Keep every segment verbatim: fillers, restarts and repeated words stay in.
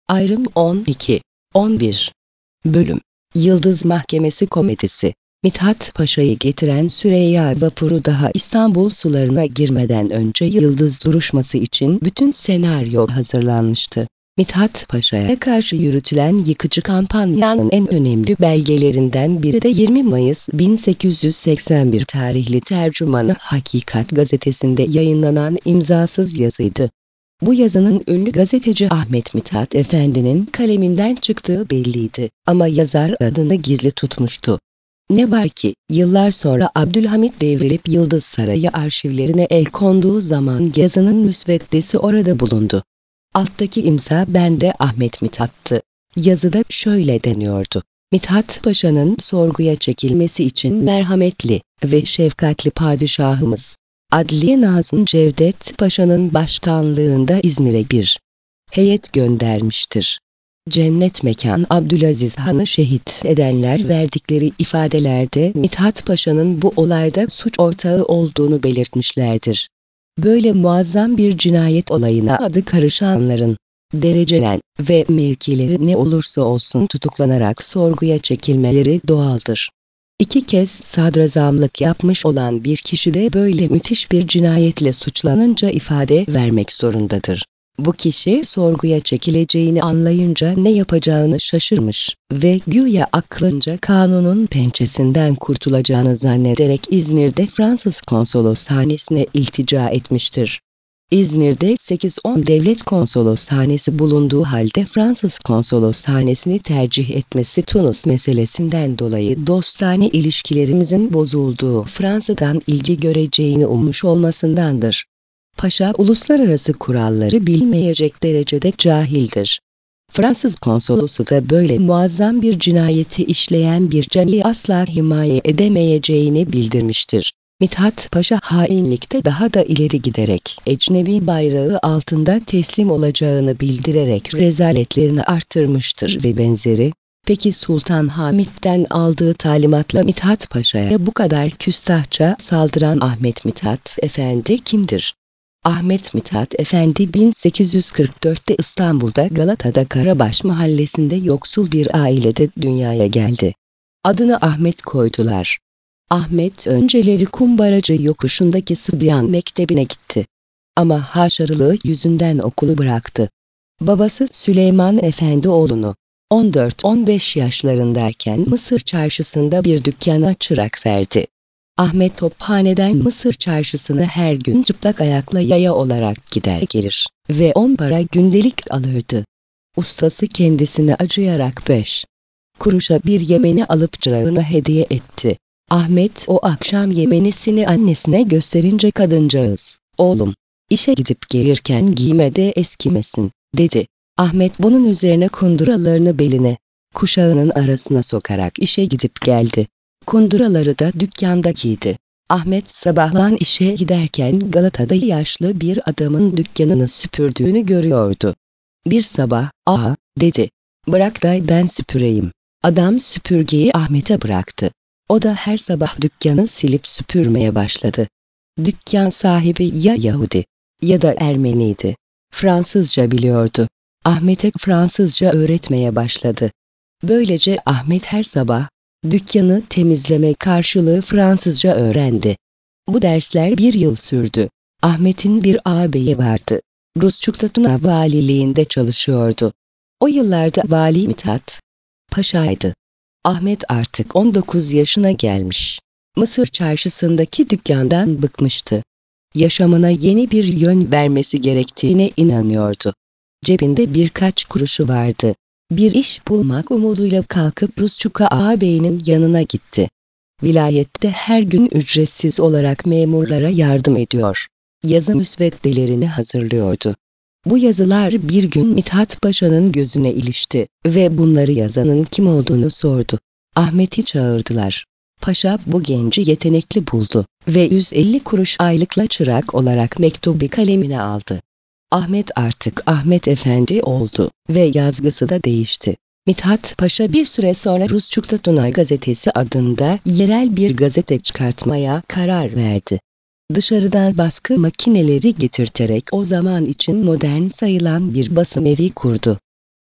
Ayrım on iki on bir Bölüm Yıldız Mahkemesi Komedisi Mithat Paşa'yı getiren Süreyya vapuru daha İstanbul sularına girmeden önce Yıldız duruşması için bütün senaryo hazırlanmıştı. Mithat Paşa'ya karşı yürütülen yıkıcı kampanyanın en önemli belgelerinden biri de yirmi Mayıs bin sekiz yüz seksen bir tarihli Tercümanı Hakikat gazetesinde yayınlanan imzasız yazıydı. Bu yazının ünlü gazeteci Ahmet Mithat Efendi'nin kaleminden çıktığı belliydi ama yazar adını gizli tutmuştu. Ne var ki, yıllar sonra Abdülhamit devrilip Yıldız Sarayı arşivlerine el konduğu zaman yazının müsveddesi orada bulundu. Alttaki imza bende Ahmet Mithat'tı. Yazıda şöyle deniyordu: Mithat Paşa'nın sorguya çekilmesi için merhametli ve şefkatli padişahımız Adliye Nazım Cevdet Paşa'nın başkanlığında İzmir'e bir heyet göndermiştir. Cennet mekan Abdülaziz Han'ı şehit edenler verdikleri ifadelerde Mithat Paşa'nın bu olayda suç ortağı olduğunu belirtmişlerdir. Böyle muazzam bir cinayet olayına adı karışanların, derecelen ve mevkileri ne olursa olsun tutuklanarak sorguya çekilmeleri doğaldır. İki kez sadrazamlık yapmış olan bir kişi de böyle müthiş bir cinayetle suçlanınca ifade vermek zorundadır. Bu kişi sorguya çekileceğini anlayınca ne yapacağını şaşırmış ve güya aklınca kanunun pençesinden kurtulacağını zannederek İzmir'de Fransız konsoloshanesine iltica etmiştir. İzmir'de sekiz on devlet konsoloshanesi bulunduğu halde Fransız konsoloshanesini tercih etmesi Tunus meselesinden dolayı dostane ilişkilerimizin bozulduğu, Fransa'dan ilgi göreceğini ummuş olmasındandır. Paşa uluslararası kuralları bilmeyecek derecede cahildir. Fransız konsolosu da böyle muazzam bir cinayeti işleyen bir caniyi asla himaye edemeyeceğini bildirmiştir. Mithat Paşa hainlikte daha da ileri giderek ecnebi bayrağı altında teslim olacağını bildirerek rezaletlerini artırmıştır ve benzeri. Peki Sultan Hamit'ten aldığı talimatla Mithat Paşa'ya bu kadar küstahça saldıran Ahmet Mithat Efendi kimdir? Ahmet Mithat Efendi bin sekiz yüz kırk dörtte İstanbul'da Galata'da Karabaş mahallesinde yoksul bir ailede dünyaya geldi. Adını Ahmet koydular. Ahmet önceleri Kumbaracı yokuşundaki Sıbyan Mektebi'ne gitti. Ama haşarılığı yüzünden okulu bıraktı. Babası Süleyman Efendi oğlunu on dört on beş yaşlarındayken Mısır Çarşısı'nda bir dükkana çırak verdi. Ahmet tophaneden Mısır Çarşısı'na her gün çıplak ayakla yaya olarak gider gelir ve on para gündelik alırdı. Ustası kendisine acıyarak beş kuruşa bir yemeni alıp çırağına hediye etti. Ahmet o akşam yemenisini annesine gösterince kadıncağız, "Oğlum, işe gidip gelirken giyme de eskimesin," dedi. Ahmet bunun üzerine kunduralarını beline, kuşağının arasına sokarak işe gidip geldi. Kunduraları da dükkanda giydi. Ahmet sabahlan işe giderken Galata'da yaşlı bir adamın dükkanını süpürdüğünü görüyordu. Bir sabah, "Aa," dedi, "bırak da ben süpüreyim." Adam süpürgeyi Ahmet'e bıraktı. O da her sabah dükkanı silip süpürmeye başladı. Dükkan sahibi ya Yahudi ya da Ermeniydi. Fransızca biliyordu. Ahmet'e Fransızca öğretmeye başladı. Böylece Ahmet her sabah dükkanı temizleme karşılığı Fransızca öğrendi. Bu dersler bir yıl sürdü. Ahmet'in bir ağabeyi vardı. Rusçuk'ta Tuna valiliğinde çalışıyordu. O yıllarda vali Mithat Paşa'ydı. Ahmet artık on dokuz yaşına gelmiş. Mısır Çarşısı'ndaki dükkandan bıkmıştı. Yaşamına yeni bir yön vermesi gerektiğine inanıyordu. Cebinde birkaç kuruşu vardı. Bir iş bulmak umuduyla kalkıp Rusçuka ağabeyinin yanına gitti. Vilayette her gün ücretsiz olarak memurlara yardım ediyor. Yazı müsveddelerini hazırlıyordu. Bu yazılar bir gün Mithat Paşa'nın gözüne ilişti ve bunları yazanın kim olduğunu sordu. Ahmet'i çağırdılar. Paşa bu genci yetenekli buldu ve yüz elli kuruş aylıkla çırak olarak mektubu kalemine aldı. Ahmet artık Ahmet Efendi oldu ve yazgısı da değişti. Mithat Paşa bir süre sonra Rusçuk'ta Tuna gazetesi adında yerel bir gazete çıkartmaya karar verdi. Dışarıdan baskı makineleri getirterek o zaman için modern sayılan bir basım evi kurdu.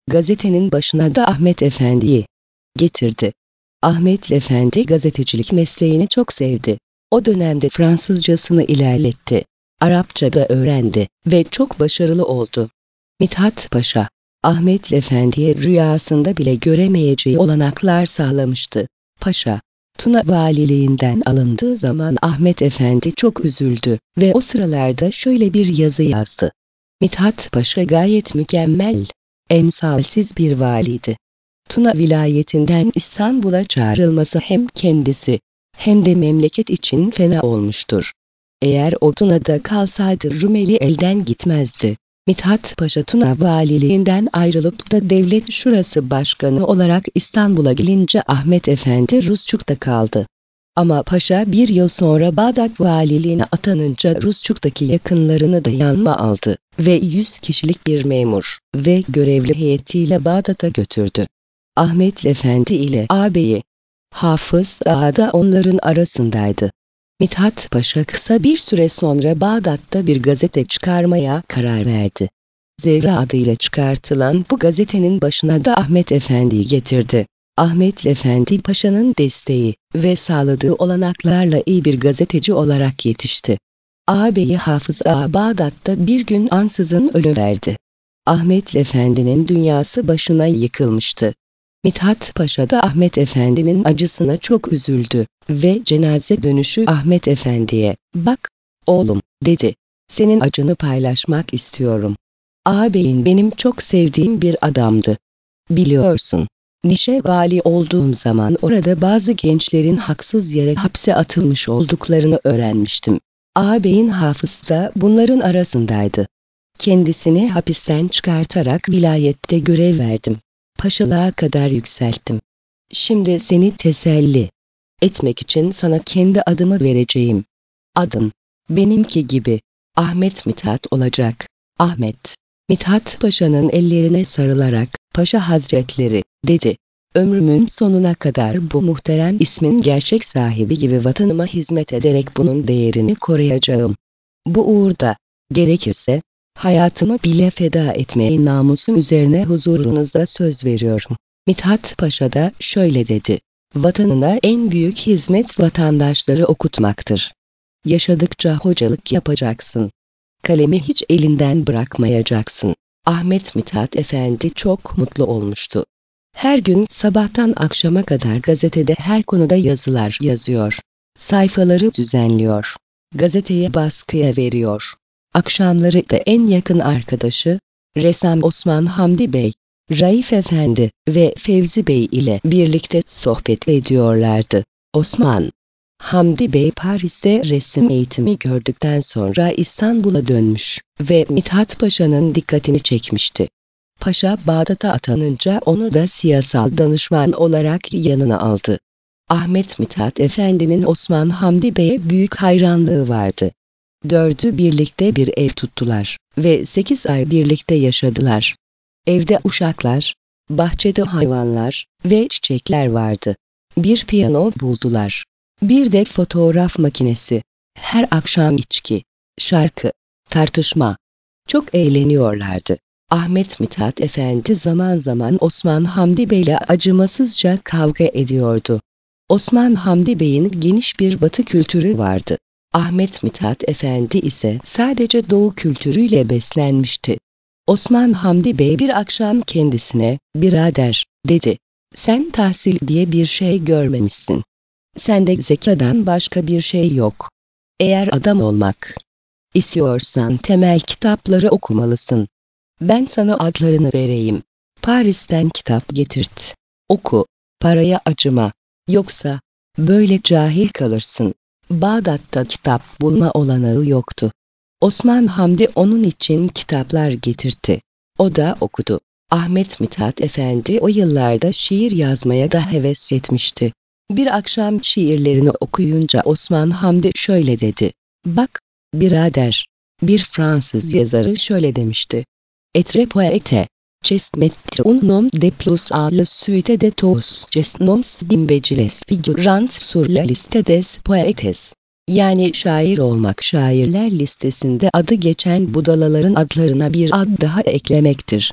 Gazetenin başına da Ahmet Efendi'yi getirdi. Ahmet Efendi gazetecilik mesleğini çok sevdi. O dönemde Fransızcasını ilerletti. Arapça da öğrendi ve çok başarılı oldu. Mithat Paşa, Ahmet Efendi'ye rüyasında bile göremeyeceği olanaklar sağlamıştı. Paşa, Tuna valiliğinden alındığı zaman Ahmet Efendi çok üzüldü ve o sıralarda şöyle bir yazı yazdı. Mithat Paşa gayet mükemmel, emsalsiz bir valiydi. Tuna vilayetinden İstanbul'a çağrılması hem kendisi hem de memleket için fena olmuştur. Eğer o Tuna'da kalsaydı Rumeli elden gitmezdi. Mithat Paşa Tuna valiliğinden ayrılıp da devlet şurası başkanı olarak İstanbul'a gelince Ahmet Efendi Rusçuk'ta kaldı. Ama paşa bir yıl sonra Bağdat valiliğine atanınca Rusçuk'taki yakınlarını da yanına aldı ve yüz kişilik bir memur ve görevli heyetiyle Bağdat'a götürdü. Ahmet Efendi ile ağabeyi Hafız Ağa da onların arasındaydı. Mithat Paşa kısa bir süre sonra Bağdat'ta bir gazete çıkarmaya karar verdi. Zevra adıyla çıkartılan bu gazetenin başına da Ahmet Efendi'yi getirdi. Ahmet Efendi Paşa'nın desteği ve sağladığı olanaklarla iyi bir gazeteci olarak yetişti. Ağabeyi Hafız Ağa Bağdat'ta bir gün ansızın ölüverdi. Ahmet Efendi'nin dünyası başına yıkılmıştı. Mithat Paşa da Ahmet Efendi'nin acısına çok üzüldü ve cenaze dönüşü Ahmet Efendi'ye, "Bak, oğlum," dedi, "senin acını paylaşmak istiyorum. Ağabeyin benim çok sevdiğim bir adamdı. Biliyorsun, Nişe vali olduğum zaman orada bazı gençlerin haksız yere hapse atılmış olduklarını öğrenmiştim. Ağabeyin Hafız da bunların arasındaydı. Kendisini hapisten çıkartarak vilayette görev verdim. Paşalığa kadar yükselttim. Şimdi seni teselli etmek için sana kendi adımı vereceğim. Adın, benimki gibi, Ahmet Mithat olacak." Ahmet, Mithat Paşa'nın ellerine sarılarak, "Paşa Hazretleri," dedi, "ömrümün sonuna kadar bu muhterem ismin gerçek sahibi gibi vatanıma hizmet ederek bunun değerini koruyacağım. Bu uğurda, gerekirse, hayatımı bile feda etmeye namusum üzerine huzurunuzda söz veriyorum." Mithat Paşa da şöyle dedi, "Vatanına en büyük hizmet vatandaşları okutmaktır. Yaşadıkça hocalık yapacaksın. Kalemi hiç elinden bırakmayacaksın." Ahmet Mithat Efendi çok mutlu olmuştu. Her gün sabahtan akşama kadar gazetede her konuda yazılar yazıyor. Sayfaları düzenliyor. Gazeteye baskıya veriyor. Akşamları da en yakın arkadaşı, ressam Osman Hamdi Bey, Raif Efendi ve Fevzi Bey ile birlikte sohbet ediyorlardı. Osman Hamdi Bey Paris'te resim eğitimi gördükten sonra İstanbul'a dönmüş ve Mithat Paşa'nın dikkatini çekmişti. Paşa Bağdat'a atanınca onu da siyasal danışman olarak yanına aldı. Ahmet Mithat Efendi'nin Osman Hamdi Bey'e büyük hayranlığı vardı. Dördü birlikte bir ev tuttular ve sekiz ay birlikte yaşadılar. Evde uşaklar, bahçede hayvanlar ve çiçekler vardı. Bir piyano buldular. Bir de fotoğraf makinesi. Her akşam içki, şarkı, tartışma. Çok eğleniyorlardı. Ahmet Mithat Efendi zaman zaman Osman Hamdi Bey'le acımasızca kavga ediyordu. Osman Hamdi Bey'in geniş bir Batı kültürü vardı. Ahmet Mithat Efendi ise sadece Doğu kültürüyle beslenmişti. Osman Hamdi Bey bir akşam kendisine, "Birader," dedi, "sen tahsil diye bir şey görmemişsin. Sende zekadan başka bir şey yok. Eğer adam olmak istiyorsan temel kitapları okumalısın. Ben sana adlarını vereyim. Paris'ten kitap getirt. Oku, paraya acıma. Yoksa böyle cahil kalırsın." Bağdat'ta kitap bulma olanağı yoktu. Osman Hamdi onun için kitaplar getirtti. O da okudu. Ahmet Mithat Efendi o yıllarda şiir yazmaya da heves etmişti. Bir akşam şiirlerini okuyunca Osman Hamdi şöyle dedi, "Bak, birader, bir Fransız yazarı şöyle demişti. Etre poete, c'est mettre un nom de plus à la suite de tous ces noms d'imbéciles figurant sur la liste des poètes." Yani şair olmak şairler listesinde adı geçen budalaların adlarına bir ad daha eklemektir.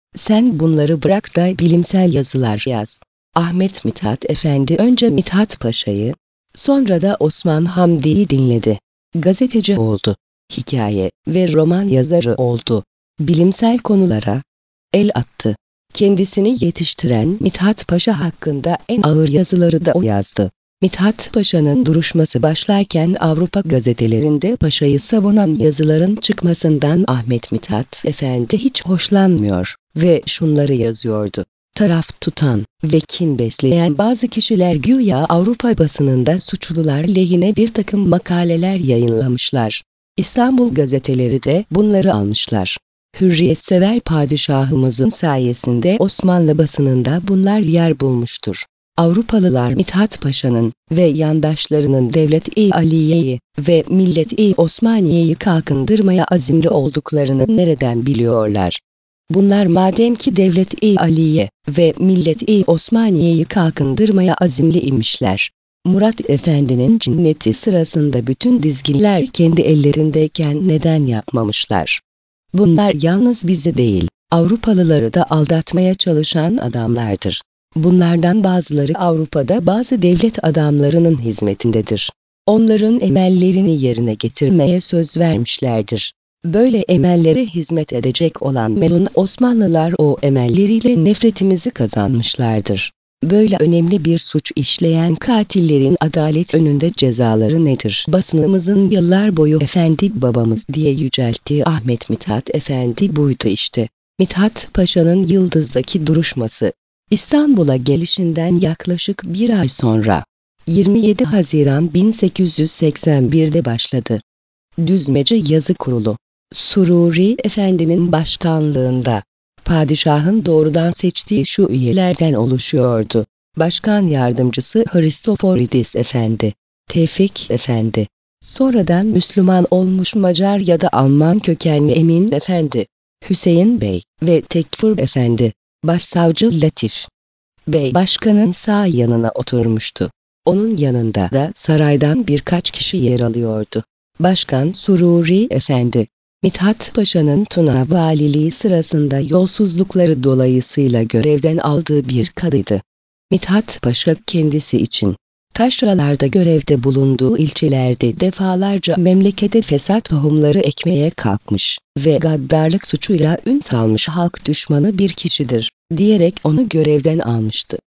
Sen bunları bırak da bilimsel yazılar yaz. Ahmet Mithat Efendi önce Mithat Paşa'yı, sonra da Osman Hamdi'yi dinledi. Gazeteci oldu. Hikaye ve roman yazarı oldu. Bilimsel konulara el attı. Kendisini yetiştiren Mithat Paşa hakkında en ağır yazıları da o yazdı. Mithat Paşa'nın duruşması başlarken Avrupa gazetelerinde Paşa'yı savunan yazıların çıkmasından Ahmet Mithat Efendi hiç hoşlanmıyor ve şunları yazıyordu. Taraf tutan ve kin besleyen bazı kişiler güya Avrupa basınında suçlular lehine bir takım makaleler yayınlamışlar. İstanbul gazeteleri de bunları almışlar. Hürriyetsever padişahımızın sayesinde Osmanlı basınında bunlar yer bulmuştur. Avrupalılar Mithat Paşa'nın ve yandaşlarının Devlet-i Aliye'yi ve Millet-i Osmaniye'yi kalkındırmaya azimli olduklarını nereden biliyorlar? Bunlar madem ki Devlet-i Aliye ve Millet-i Osmaniye'yi kalkındırmaya azimli imişler, Murat Efendi'nin cinneti sırasında bütün dizginler kendi ellerindeyken neden yapmamışlar? Bunlar yalnız bizi değil, Avrupalıları da aldatmaya çalışan adamlardır. Bunlardan bazıları Avrupa'da bazı devlet adamlarının hizmetindedir. Onların emellerini yerine getirmeye söz vermişlerdir. Böyle emellere hizmet edecek olan melun Osmanlılar o emelleriyle nefretimizi kazanmışlardır. Böyle önemli bir suç işleyen katillerin adalet önünde cezaları nedir? Basınımızın yıllar boyu efendi babamız diye yücelttiği Ahmet Mithat Efendi buydu işte. Mithat Paşa'nın Yıldız'daki duruşması, İstanbul'a gelişinden yaklaşık bir ay sonra, yirmi yedi Haziran bin sekiz yüz seksen bir'de başladı. Düzmece Yazı Kurulu, Sururi Efendi'nin başkanlığında, padişahın doğrudan seçtiği şu üyelerden oluşuyordu. Başkan yardımcısı Hristoforidis Efendi, Tevfik Efendi, sonradan Müslüman olmuş Macar ya da Alman kökenli Emin Efendi, Hüseyin Bey ve Tekfur Efendi, Başsavcı Latif Bey başkanın sağ yanına oturmuştu. Onun yanında da saraydan birkaç kişi yer alıyordu. Başkan Sururi Efendi, Mithat Paşa'nın Tuna valiliği sırasında yolsuzlukları dolayısıyla görevden aldığı bir kadıydı. Mithat Paşa kendisi için taşralarda görevde bulunduğu ilçelerde defalarca memlekete fesat tohumları ekmeye kalkmış ve gaddarlık suçuyla ün salmış halk düşmanı bir kişidir, diyerek onu görevden almıştı.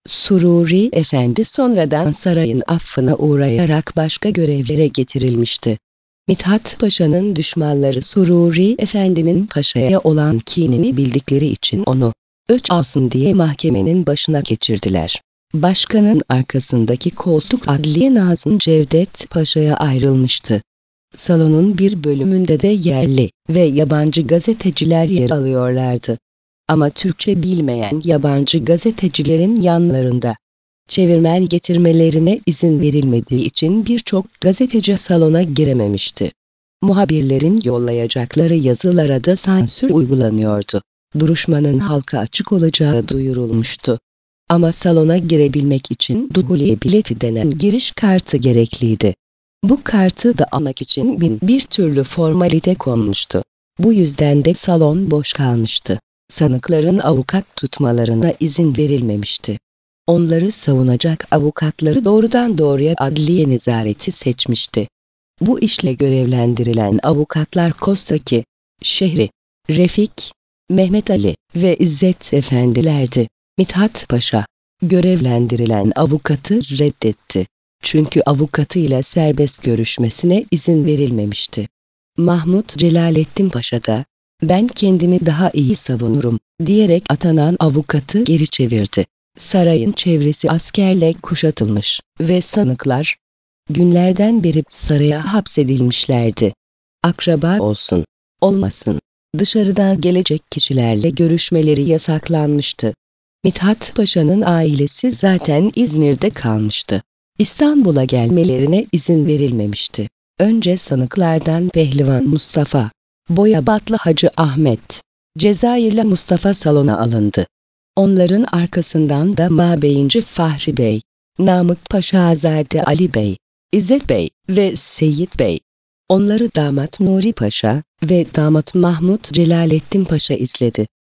Sururi Efendi sonradan sarayın affına uğrayarak başka görevlere getirilmişti. Mithat Paşa'nın düşmanları Sururi Efendi'nin Paşa'ya olan kinini bildikleri için onu öç alsın diye mahkemenin başına geçirdiler. Başkanın arkasındaki koltuk Adliye Nazım Cevdet Paşa'ya ayrılmıştı. Salonun bir bölümünde de yerli ve yabancı gazeteciler yer alıyorlardı. Ama Türkçe bilmeyen yabancı gazetecilerin yanlarında çevirmen getirmelerine izin verilmediği için birçok gazeteci salona girememişti. Muhabirlerin yollayacakları yazılara da sansür uygulanıyordu. Duruşmanın halka açık olacağı duyurulmuştu. Ama salona girebilmek için duhuli bileti denen giriş kartı gerekliydi. Bu kartı da almak için bin bir türlü formalite konmuştu. Bu yüzden de salon boş kalmıştı. Sanıkların avukat tutmalarına izin verilmemişti. Onları savunacak avukatları doğrudan doğruya adliye nezareti seçmişti. Bu işle görevlendirilen avukatlar Kostaki, Şehri, Refik, Mehmet Ali ve İzzet Efendilerdi. Mithat Paşa, görevlendirilen avukatı reddetti. Çünkü avukatıyla serbest görüşmesine izin verilmemişti. Mahmut Celalettin Paşa da, ben kendimi daha iyi savunurum, diyerek atanan avukatı geri çevirdi. Sarayın çevresi askerle kuşatılmış ve sanıklar, günlerden beri saraya hapsedilmişlerdi. Akraba olsun, olmasın, dışarıdan gelecek kişilerle görüşmeleri yasaklanmıştı. Mithat Paşa'nın ailesi zaten İzmir'de kalmıştı. İstanbul'a gelmelerine izin verilmemişti. Önce sanıklardan Pehlivan Mustafa, Boyabatlı Hacı Ahmet, Cezayirli Mustafa salona alındı. Onların arkasından da Mabeyinci Fahri Bey, Namık Paşazade Ali Bey, İzzet Bey ve Seyit Bey. Onları damat Nuri Paşa ve damat Mahmut Celalettin Paşa izledi.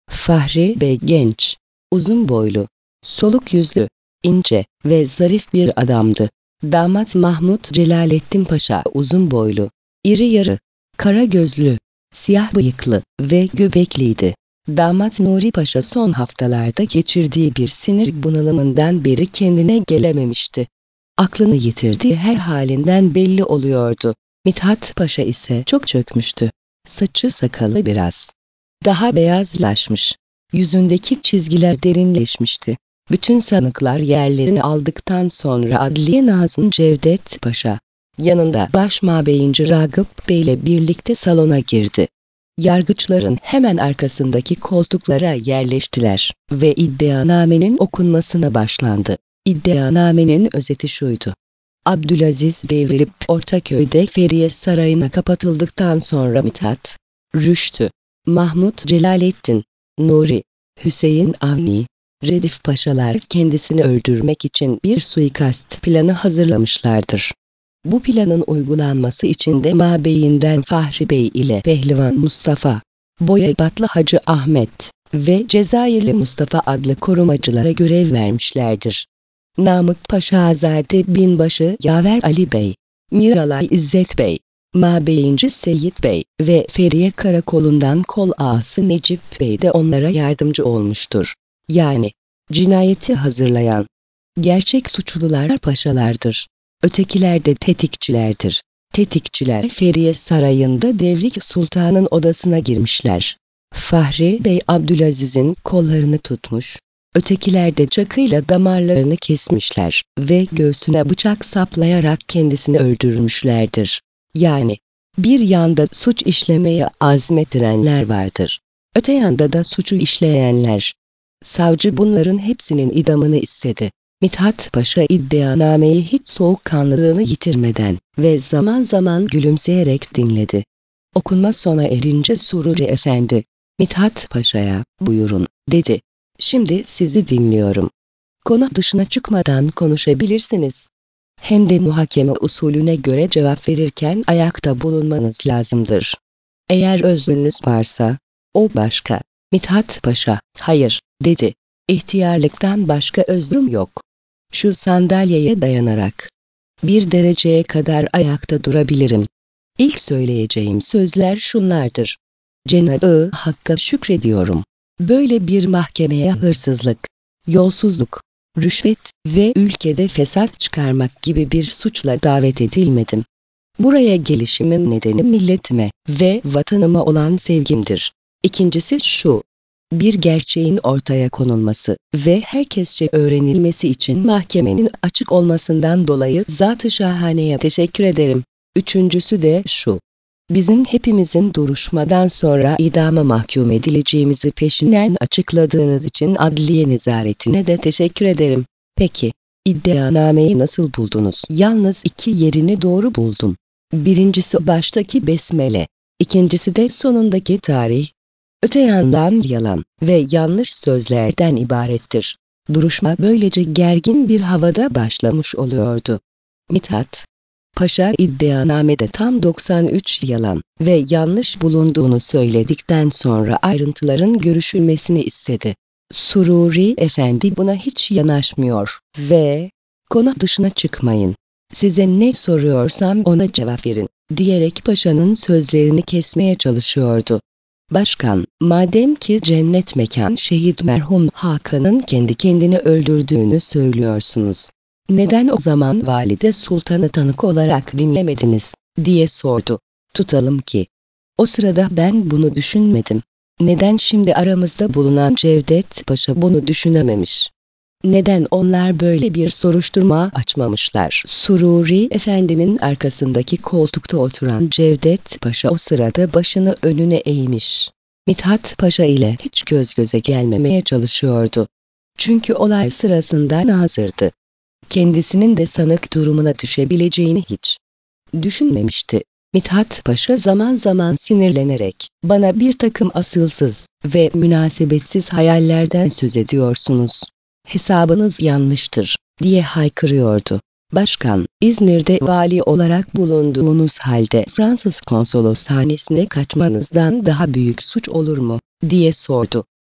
Fahri Bey genç, uzun boylu, soluk yüzlü, ince ve zarif bir adamdı. Damat Mahmut Celalettin Paşa uzun boylu, iri yarı, kara gözlü, siyah bıyıklı ve göbekliydi. Damat Nuri Paşa son haftalarda geçirdiği bir sinir bunalımından beri kendine gelememişti. Aklını yitirdiği her halinden belli oluyordu. Mithat Paşa ise çok çökmüştü. Saçı sakalı biraz daha beyazlaşmış. Yüzündeki çizgiler derinleşmişti. Bütün sanıklar yerlerini aldıktan sonra Adliye Nazım Cevdet Paşa, yanında Başmabeyinci Ragıp Bey ile birlikte salona girdi. Yargıçların hemen arkasındaki koltuklara yerleştiler ve iddianamenin okunmasına başlandı. İddianamenin özeti şuydu: Abdülaziz devrilip Ortaköy'de Feriye Sarayı'na kapatıldıktan sonra Mithat, Rüştü, Mahmut Celalettin, Nuri, Hüseyin Avni, Redif Paşalar kendisini öldürmek için bir suikast planı hazırlamışlardır. Bu planın uygulanması için de Mabeyinden Fahri Bey ile Pehlivan Mustafa, Boyabatlı Hacı Ahmet ve Cezayirli Mustafa adlı korumacılara görev vermişlerdir. Namık Paşazade Binbaşı Yaver Ali Bey, Miralay İzzet Bey, Mabeyinci Seyit Bey ve Feriye Karakolu'ndan kol ağası Necip Bey de onlara yardımcı olmuştur. Yani cinayeti hazırlayan gerçek suçlular paşalardır. Ötekiler de tetikçilerdir. Tetikçiler Feriye Sarayı'nda Devrik Sultan'ın odasına girmişler. Fahri Bey Abdülaziz'in kollarını tutmuş, ötekiler de çakıyla damarlarını kesmişler ve göğsüne bıçak saplayarak kendisini öldürmüşlerdir. Yani bir yanda suç işlemeye azmettirenler vardır. Öte yanda da suçu işleyenler. Savcı bunların hepsinin idamını istedi. Mithat Paşa iddianameyi hiç soğukkanlılığını yitirmeden ve zaman zaman gülümseyerek dinledi. Okunma sona erince Sururi Efendi, Mithat Paşa'ya "Buyurun," dedi. "Şimdi sizi dinliyorum. Konu dışına çıkmadan konuşabilirsiniz. Hem de muhakeme usulüne göre cevap verirken ayakta bulunmanız lazımdır. Eğer özrünüz varsa, o başka." Mithat Paşa, "Hayır," dedi. "İhtiyarlıktan başka özrüm yok. Şu sandalyeye dayanarak bir dereceye kadar ayakta durabilirim. İlk söyleyeceğim sözler şunlardır. Cenab-ı Hakk'a şükrediyorum. Böyle bir mahkemeye hırsızlık, yolsuzluk, rüşvet ve ülkede fesat çıkarmak gibi bir suçla davet edilmedim. Buraya gelişimin nedeni milletime ve vatanıma olan sevgimdir. İkincisi şu: bir gerçeğin ortaya konulması ve herkesçe öğrenilmesi için mahkemenin açık olmasından dolayı Zat-ı Şahane'ye teşekkür ederim. Üçüncüsü de şu: bizim hepimizin duruşmadan sonra idama mahkum edileceğimizi peşinen açıkladığınız için adliye nezaretine de teşekkür ederim. Peki, iddianameyi nasıl buldunuz? Yalnız iki yerini doğru buldum. Birincisi baştaki besmele, ikincisi de sonundaki tarih. Öte yandan yalan ve yanlış sözlerden ibarettir. Duruşma böylece gergin bir havada başlamış oluyordu. Mithat Paşa iddianamede tam doksan üç yalan ve yanlış bulunduğunu söyledikten sonra ayrıntıların görüşülmesini istedi. Sururi Efendi buna hiç yanaşmıyor ve "Konu dışına çıkmayın, size ne soruyorsam ona cevap verin," diyerek paşanın sözlerini kesmeye çalışıyordu. "Başkan, madem ki cennet mekan şehit merhum Hakan'ın kendi kendini öldürdüğünü söylüyorsunuz, neden o zaman Valide Sultan'ı tanık olarak dinlemediniz?" diye sordu. "Tutalım ki o sırada ben bunu düşünmedim. Neden şimdi aramızda bulunan Cevdet Paşa bunu düşünememiş? Neden onlar böyle bir soruşturma açmamışlar?" Sururi Efendi'nin arkasındaki koltukta oturan Cevdet Paşa o sırada başını önüne eğmiş. Mithat Paşa ile hiç göz göze gelmemeye çalışıyordu. Çünkü olay sırasında nazırdı. Kendisinin de sanık durumuna düşebileceğini hiç düşünmemişti. Mithat Paşa zaman zaman sinirlenerek, "Bana bir takım asılsız ve münasebetsiz hayallerden söz ediyorsunuz. Hesabınız yanlıştır," diye haykırıyordu. "Başkan, İzmir'de vali olarak bulunduğunuz halde Fransız konsoloshanesine kaçmanızdan daha büyük suç olur mu?" diye sordu.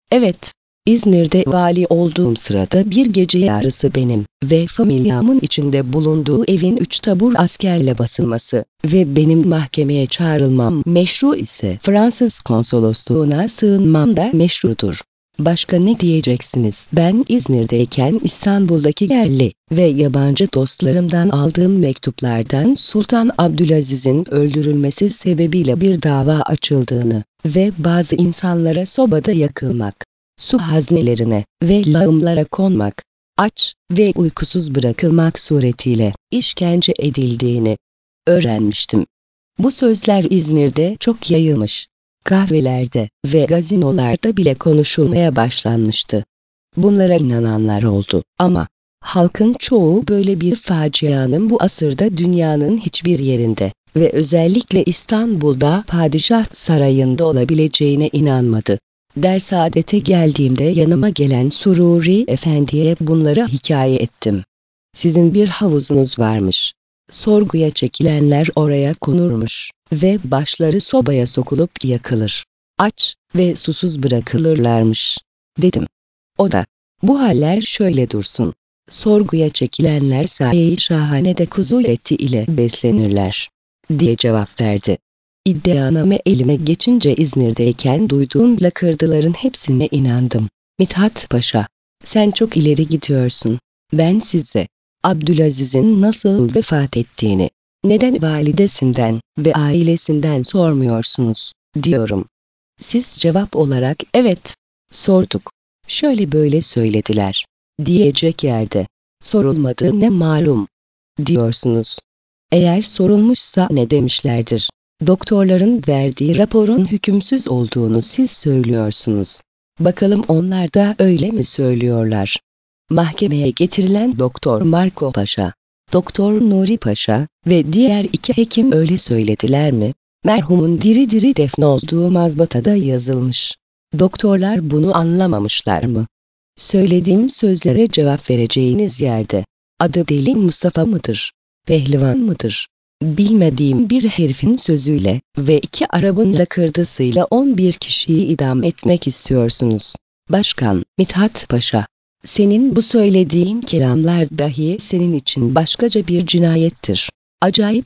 Evet, İzmir'de vali olduğum sırada bir gece yarısı benim ve familyamın içinde bulunduğu evin üç tabur askerle basılması ve benim mahkemeye çağrılmam meşru ise Fransız konsolosluğuna sığınmam da meşrudur. Başka ne diyeceksiniz? Ben İzmir'deyken İstanbul'daki yerli ve yabancı dostlarımdan aldığım mektuplardan Sultan Abdülaziz'in öldürülmesi sebebiyle bir dava açıldığını ve bazı insanlara sobada yakılmak, su haznelerine ve lağımlara konmak, aç ve uykusuz bırakılmak suretiyle işkence edildiğini öğrenmiştim. Bu sözler İzmir'de çok yayılmış. Kahvelerde ve gazinolarda bile konuşulmaya başlanmıştı. Bunlara inananlar oldu ama halkın çoğu böyle bir facianın bu asırda dünyanın hiçbir yerinde ve özellikle İstanbul'da padişah sarayında olabileceğine inanmadı. Dersaadet'e geldiğimde yanıma gelen Sururi Efendi'ye bunları hikaye ettim. Sizin bir havuzunuz varmış. Sorguya çekilenler oraya konurmuş ve başları sobaya sokulup yakılır. Aç ve susuz bırakılırlarmış, dedim. O da, bu haller şöyle dursun. Sorguya çekilenler saye-i şahanede kuzu eti ile beslenirler, diye cevap verdi. İddianame elime geçince İzmir'deyken duyduğum lakırdıların hepsine inandım. Mithat Paşa, sen çok ileri gidiyorsun. Ben size Abdülaziz'in nasıl vefat ettiğini, neden validesinden ve ailesinden sormuyorsunuz, diyorum. Siz cevap olarak evet, sorduk, şöyle böyle söylediler, diyecek yerde, sorulmadığı ne malum, diyorsunuz. Eğer sorulmuşsa ne demişlerdir? Doktorların verdiği raporun hükümsüz olduğunu siz söylüyorsunuz. Bakalım onlar da öyle mi söylüyorlar? Mahkemeye getirilen Doktor Marco Paşa, Doktor Nuri Paşa ve diğer iki hekim öyle söylediler mi? Merhumun diri diri defnolduğu mazbatada yazılmış. Doktorlar bunu anlamamışlar mı? Söylediğim sözlere cevap vereceğiniz yerde, adı Deli Mustafa mıdır? Pehlivan mıdır? Bilmediğim bir herifin sözüyle ve iki Arap'ın lakırdısıyla on bir kişiyi idam etmek istiyorsunuz. Başkan Mithat Paşa, senin bu söylediğin kelamlar dahi senin için başkaca bir cinayettir. Acayip.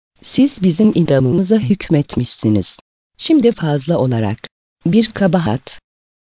Siz bizim idamımıza hükmetmişsiniz. Şimdi fazla olarak bir kabahat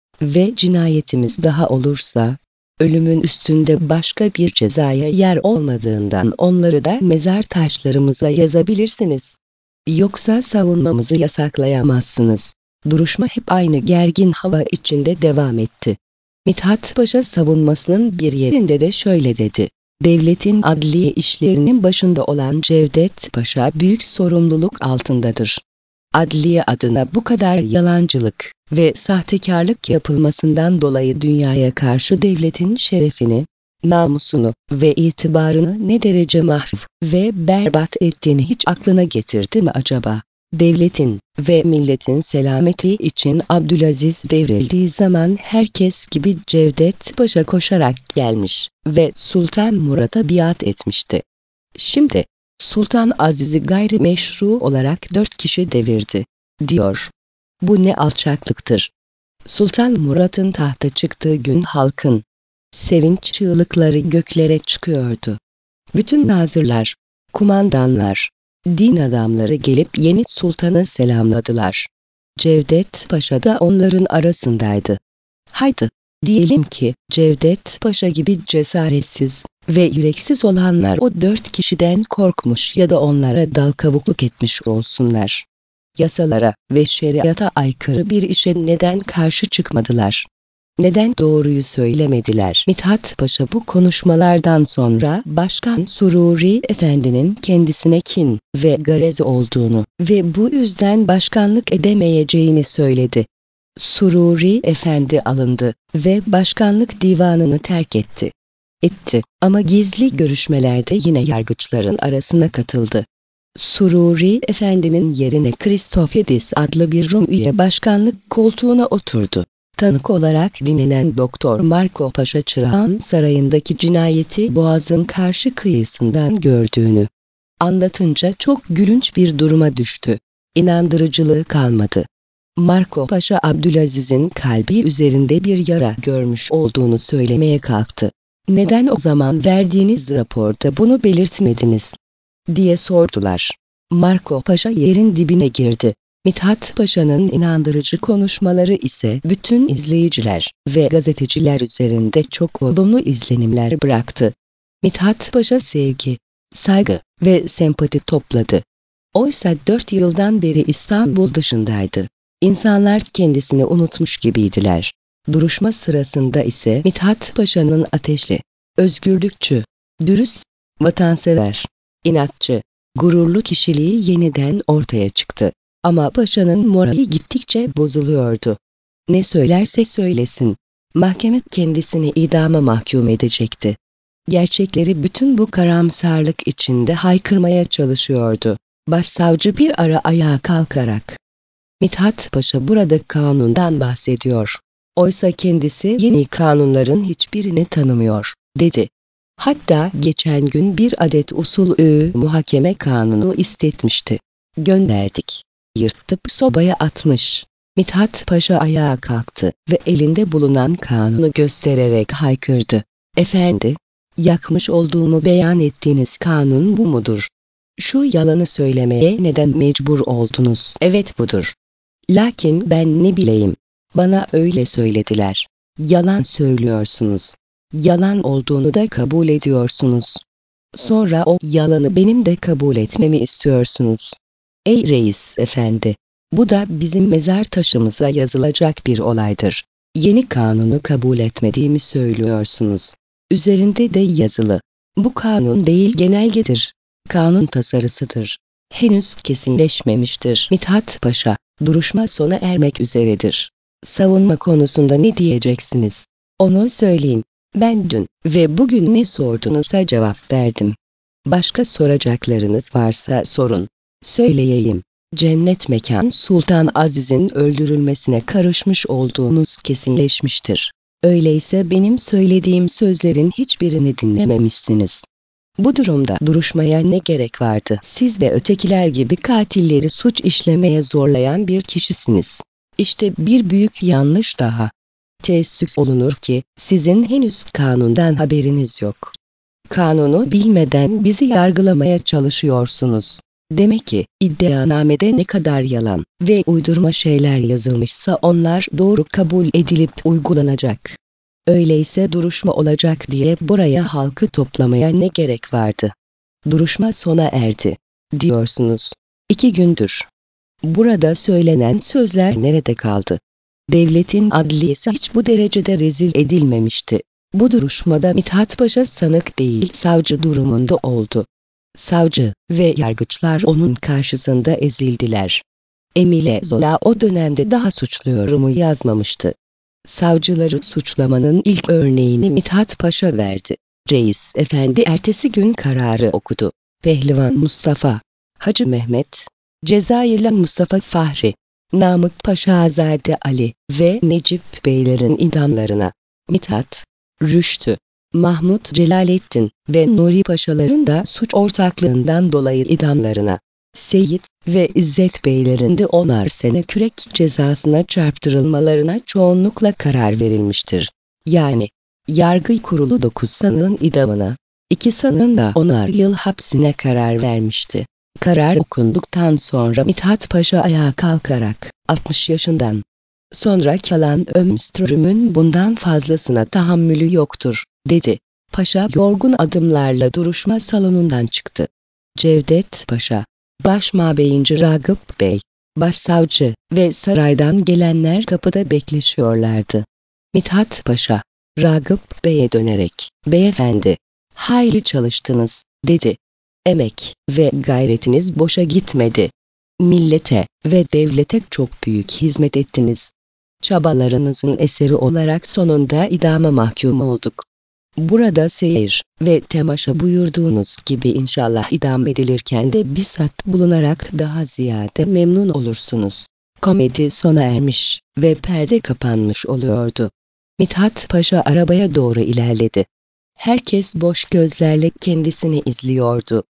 ve cinayetimiz daha olursa, ölümün üstünde başka bir cezaya yer olmadığından onları da mezar taşlarımıza yazabilirsiniz. Yoksa savunmamızı yasaklayamazsınız. Duruşma hep aynı gergin hava içinde devam etti. Mithat Paşa savunmasının bir yerinde de şöyle dedi. Devletin adliye işlerinin başında olan Cevdet Paşa büyük sorumluluk altındadır. Adliye adına bu kadar yalancılık ve sahtekarlık yapılmasından dolayı dünyaya karşı devletin şerefini, namusunu ve itibarını ne derece mahv ve berbat ettiğini hiç aklına getirdi mi acaba? Devletin ve milletin selameti için Abdülaziz devrildiği zaman herkes gibi Cevdet Paşa koşarak gelmiş ve Sultan Murat'a biat etmişti. Şimdi Sultan Aziz'i gayrimeşru olarak dört kişi devirdi, diyor. Bu ne alçaklıktır. Sultan Murat'ın tahta çıktığı gün halkın sevinç çığlıkları göklere çıkıyordu. Bütün nazırlar, kumandanlar, din adamları gelip yeni sultanı selamladılar. Cevdet Paşa da onların arasındaydı. Haydi, diyelim ki Cevdet Paşa gibi cesaretsiz ve yüreksiz olanlar o dört kişiden korkmuş ya da onlara dal kavukluk etmiş olsunlar. Yasalara ve şeriata aykırı bir işe neden karşı çıkmadılar? Neden doğruyu söylemediler? Mithat Paşa bu konuşmalardan sonra Başkan Sururi Efendi'nin kendisine kin ve garezi olduğunu ve bu yüzden başkanlık edemeyeceğini söyledi. Sururi Efendi alındı ve başkanlık divanını terk etti. Etti ama gizli görüşmelerde yine yargıçların arasına katıldı. Sururi Efendi'nin yerine Kristofidis adlı bir Rum üye başkanlık koltuğuna oturdu. Tanık olarak dinlenen Doktor Marco Paşa Çırağan sarayındaki cinayeti Boğaz'ın karşı kıyısından gördüğünü anlatınca çok gülünç bir duruma düştü. İnandırıcılığı kalmadı. Marco Paşa Abdülaziz'in kalbi üzerinde bir yara görmüş olduğunu söylemeye kalktı. "Neden o zaman verdiğiniz raporda bunu belirtmediniz?" diye sordular. Marco Paşa yerin dibine girdi. Mithat Paşa'nın inandırıcı konuşmaları ise bütün izleyiciler ve gazeteciler üzerinde çok olumlu izlenimler bıraktı. Mithat Paşa sevgi, saygı ve sempati topladı. Oysa dört yıldan beri İstanbul dışındaydı. İnsanlar kendisini unutmuş gibiydiler. Duruşma sırasında ise Mithat Paşa'nın ateşli, özgürlükçü, dürüst, vatansever, inatçı, gururlu kişiliği yeniden ortaya çıktı. Ama paşanın morali gittikçe bozuluyordu. Ne söylerse söylesin, mahkeme kendisini idama mahkum edecekti. Gerçekleri bütün bu karamsarlık içinde haykırmaya çalışıyordu. Başsavcı bir ara ayağa kalkarak, "Mithat Paşa burada kanundan bahsediyor. Oysa kendisi yeni kanunların hiçbirini tanımıyor," dedi. Hatta geçen gün bir adet usulü muhakeme kanunu istetmişti. "Gönderdik." Yırtıp sobaya atmış. Mithat Paşa ayağa kalktı ve elinde bulunan kanunu göstererek haykırdı. "Efendi, yakmış olduğumu beyan ettiğiniz kanun bu mudur? Şu yalanı söylemeye neden mecbur oldunuz?" "Evet budur. Lakin ben ne bileyim, bana öyle söylediler." "Yalan söylüyorsunuz. Yalan olduğunu da kabul ediyorsunuz. Sonra o yalanı benim de kabul etmemi istiyorsunuz. Ey reis efendi, bu da bizim mezar taşımıza yazılacak bir olaydır. Yeni kanunu kabul etmediğimi söylüyorsunuz. Üzerinde de yazılı. Bu kanun değil genelgedir. Kanun tasarısıdır. Henüz kesinleşmemiştir." Mithat Paşa, duruşma sona ermek üzeredir. Savunma konusunda ne diyeceksiniz? Onu söyleyin. Ben dün ve bugün ne sordunuzsa cevap verdim. Başka soracaklarınız varsa sorun. Söyleyeyim. Cennet mekan Sultan Aziz'in öldürülmesine karışmış olduğunuz kesinleşmiştir. Öyleyse benim söylediğim sözlerin hiçbirini dinlememişsiniz. Bu durumda duruşmaya ne gerek vardı? Siz de ötekiler gibi katilleri suç işlemeye zorlayan bir kişisiniz. İşte bir büyük yanlış daha. Teessüf olunur ki sizin henüz kanundan haberiniz yok. Kanunu bilmeden bizi yargılamaya çalışıyorsunuz. Demek ki iddianamede ne kadar yalan ve uydurma şeyler yazılmışsa onlar doğru kabul edilip uygulanacak. Öyleyse duruşma olacak diye buraya halkı toplamaya ne gerek vardı? Duruşma sona erdi, diyorsunuz. İki gündür. Burada söylenen sözler nerede kaldı? Devletin adliyesi hiç bu derecede rezil edilmemişti. Bu duruşmada Mithat Paşa sanık değil savcı durumunda oldu. Savcı ve yargıçlar onun karşısında ezildiler. Emile Zola o dönemde daha suçlu yorumu yazmamıştı. Savcıları suçlamanın ilk örneğini Mithat Paşa verdi. Reis efendi ertesi gün kararı okudu. Pehlivan Mustafa, Hacı Mehmet, Cezayirli Mustafa Fahri, Namık Paşazade Ali ve Necip Beylerin idamlarına, Mithat, Rüştü, Mahmut Celalettin ve Nuri Paşaların da suç ortaklığından dolayı idamlarına, Seyit ve İzzet Beylerin de onar sene kürek cezasına çarptırılmalarına çoğunlukla karar verilmiştir. Yani, yargı kurulu dokuz sanığın idamına, iki sanığın da onar yıl hapsine karar vermişti. Karar okunduktan sonra Mithat Paşa ayağa kalkarak, altmış yaşından sonra kalan ömrümün bundan fazlasına tahammülü yoktur, dedi. Paşa yorgun adımlarla duruşma salonundan çıktı. Cevdet Paşa, Başmabeyinci Ragıp Bey, Başsavcı ve saraydan gelenler kapıda bekleşiyorlardı. Mithat Paşa, Ragıp Bey'e dönerek, "Beyefendi, hayli çalıştınız," dedi. "Emek ve gayretiniz boşa gitmedi. Millete ve devlete çok büyük hizmet ettiniz. Çabalarınızın eseri olarak sonunda idama mahkum olduk. Burada seyir ve temaşa buyurduğunuz gibi inşallah idam edilirken de bizzat bulunarak daha ziyade memnun olursunuz." Komedi sona ermiş ve perde kapanmış oluyordu. Mithat Paşa arabaya doğru ilerledi. Herkes boş gözlerle kendisini izliyordu.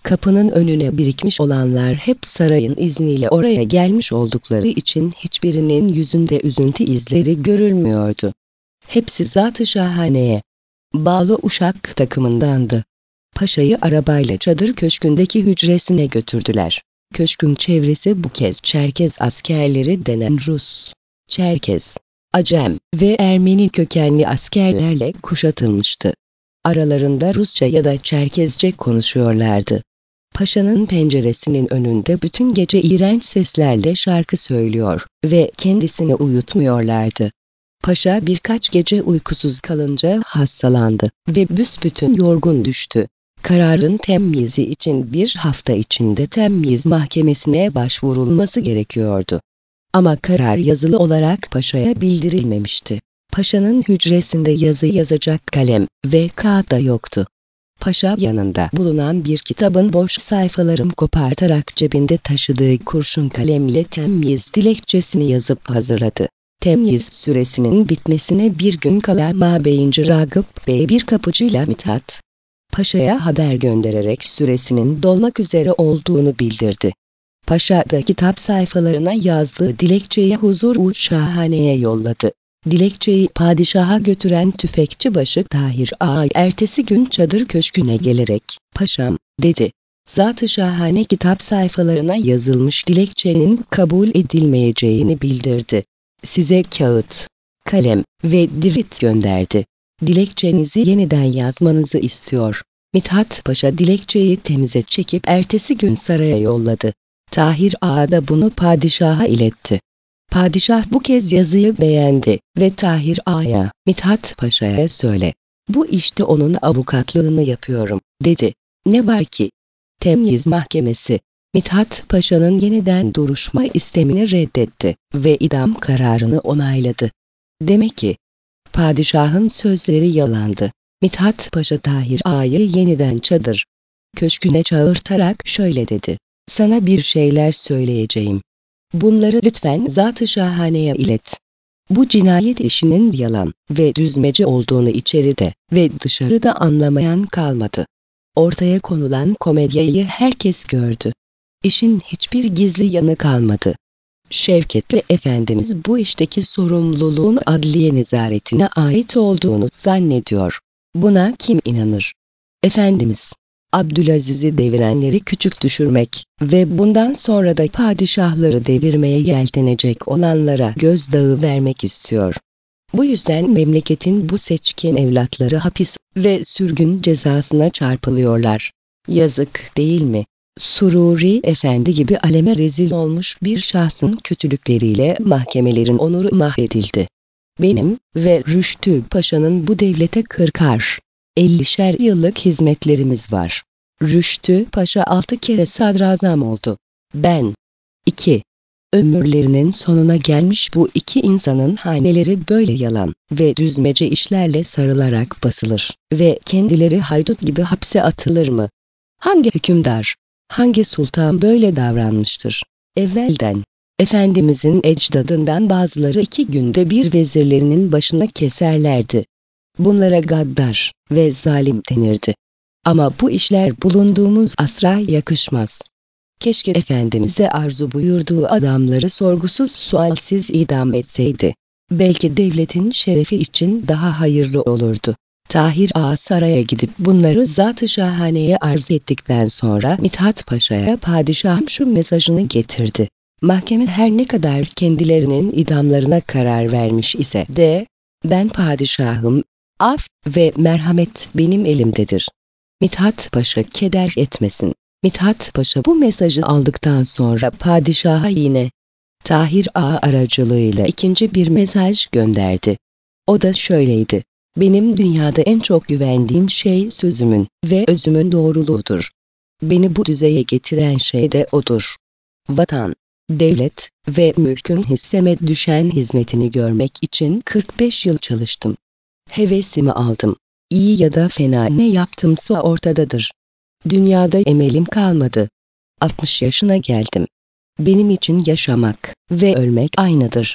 Kapının önüne birikmiş olanlar hep sarayın izniyle oraya gelmiş oldukları için hiçbirinin yüzünde üzüntü izleri görülmüyordu. Hepsi Zat-ı Şahane'ye bağlı uşak takımındandı. Paşayı arabayla çadır köşkündeki hücresine götürdüler. Köşkün çevresi bu kez Çerkez askerleri denen Rus, Çerkez, Acem ve Ermeni kökenli askerlerle kuşatılmıştı. Aralarında Rusça ya da Çerkezce konuşuyorlardı. Paşanın penceresinin önünde bütün gece iğrenç seslerle şarkı söylüyor ve kendisini uyutmuyorlardı. Paşa birkaç gece uykusuz kalınca hastalandı ve büsbütün yorgun düştü. Kararın temyizi için bir hafta içinde temyiz mahkemesine başvurulması gerekiyordu. Ama karar yazılı olarak paşaya bildirilmemişti. Paşanın hücresinde yazı yazacak kalem ve kağıt da yoktu. Paşa yanında bulunan bir kitabın boş sayfalarını kopartarak cebinde taşıdığı kurşun kalemle temyiz dilekçesini yazıp hazırladı. Temyiz süresinin bitmesine bir gün kala Mabeyinci Ragıp Bey bir kapıcıyla Mithat Paşa'ya haber göndererek süresinin dolmak üzere olduğunu bildirdi. Paşa da kitap sayfalarına yazdığı dilekçeyi Huzur-u Şahane'ye yolladı. Dilekçeyi padişaha götüren tüfekçibaşı Tahir Ağa ertesi gün çadır köşküne gelerek, "Paşam," dedi, "Zat-ı Şahane kitap sayfalarına yazılmış dilekçenin kabul edilmeyeceğini bildirdi. Size kağıt, kalem ve divit gönderdi. Dilekçenizi yeniden yazmanızı istiyor." Mithat Paşa dilekçeyi temize çekip ertesi gün saraya yolladı. Tahir Ağa da bunu padişaha iletti. Padişah bu kez yazıyı beğendi ve Tahir Ağa'ya, "Mithat Paşa'ya söyle, bu işte onun avukatlığını yapıyorum," dedi. Ne var ki? Temyiz Mahkemesi, Mithat Paşa'nın yeniden duruşma istemini reddetti ve idam kararını onayladı. Demek ki padişahın sözleri yalandı. Mithat Paşa Tahir Ağa'yı yeniden çadır köşküne çağırtarak şöyle dedi: "Sana bir şeyler söyleyeceğim. Bunları lütfen Zat-ı Şahane'ye ilet. Bu cinayet işinin yalan ve düzmece olduğunu içeride ve dışarıda anlamayan kalmadı. Ortaya konulan komedyayı herkes gördü. İşin hiçbir gizli yanı kalmadı. Şevketli Efendimiz bu işteki sorumluluğun adliye nezaretine ait olduğunu zannediyor. Buna kim inanır? Efendimiz, Abdülaziz'i devirenleri küçük düşürmek ve bundan sonra da padişahları devirmeye yeltenecek olanlara gözdağı vermek istiyor. Bu yüzden memleketin bu seçkin evlatları hapis ve sürgün cezasına çarpılıyorlar. Yazık değil mi? Sururi Efendi gibi aleme rezil olmuş bir şahsın kötülükleriyle mahkemelerin onuru mahvedildi. Benim ve Rüştü Paşa'nın bu devlete kırkar, ellişer yıllık hizmetlerimiz var. Rüştü Paşa altı kere sadrazam oldu. Ben, iki. Ömürlerinin sonuna gelmiş bu iki insanın haneleri böyle yalan ve düzmece işlerle sarılarak basılır ve kendileri haydut gibi hapse atılır mı? Hangi hükümdar, hangi sultan böyle davranmıştır? Evvelden, Efendimizin ecdadından bazıları iki günde bir vezirlerinin başına keserlerdi. Bunlara gaddar ve zalim denirdi. Ama bu işler bulunduğumuz asra yakışmaz. Keşke Efendimiz'e arzu buyurduğu adamları sorgusuz sualsiz idam etseydi. Belki devletin şerefi için daha hayırlı olurdu. Tahir Ağa saraya gidip bunları Zat-ı Şahane'ye arz ettikten sonra Mithat Paşa'ya padişahım şu mesajını getirdi. Mahkeme her ne kadar kendilerinin idamlarına karar vermiş ise de, ben padişahım, af ve merhamet benim elimdedir. Mithat Paşa keder etmesin. Mithat Paşa bu mesajı aldıktan sonra padişaha yine Tahir Ağa aracılığıyla ikinci bir mesaj gönderdi. O da şöyleydi: benim dünyada en çok güvendiğim şey sözümün ve özümün doğruluğudur. Beni bu düzeye getiren şey de odur. Vatan, devlet ve mülkün hisseme düşen hizmetini görmek için kırk beş yıl çalıştım. Hevesimi aldım. İyi ya da fena ne yaptımsa ortadadır. Dünyada emelim kalmadı. altmış yaşına geldim. Benim için yaşamak ve ölmek aynıdır.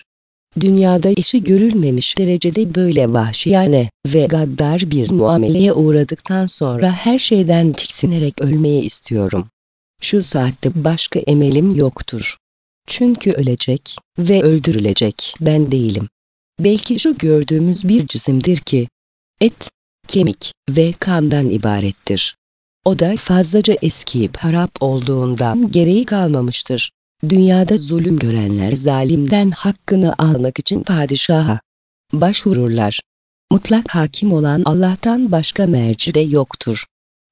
Dünyada eşi görülmemiş derecede böyle vahşiyane ve gaddar bir muameleye uğradıktan sonra her şeyden tiksinerek ölmeyi istiyorum. Şu saatte başka emelim yoktur. Çünkü ölecek ve öldürülecek ben değilim. Belki şu gördüğümüz bir cisimdir ki, et, kemik ve kandan ibarettir. O da fazlaca eskiyip harap olduğundan gereği kalmamıştır. Dünyada zulüm görenler zalimden hakkını almak için padişaha başvururlar. Mutlak hakim olan Allah'tan başka merci de yoktur.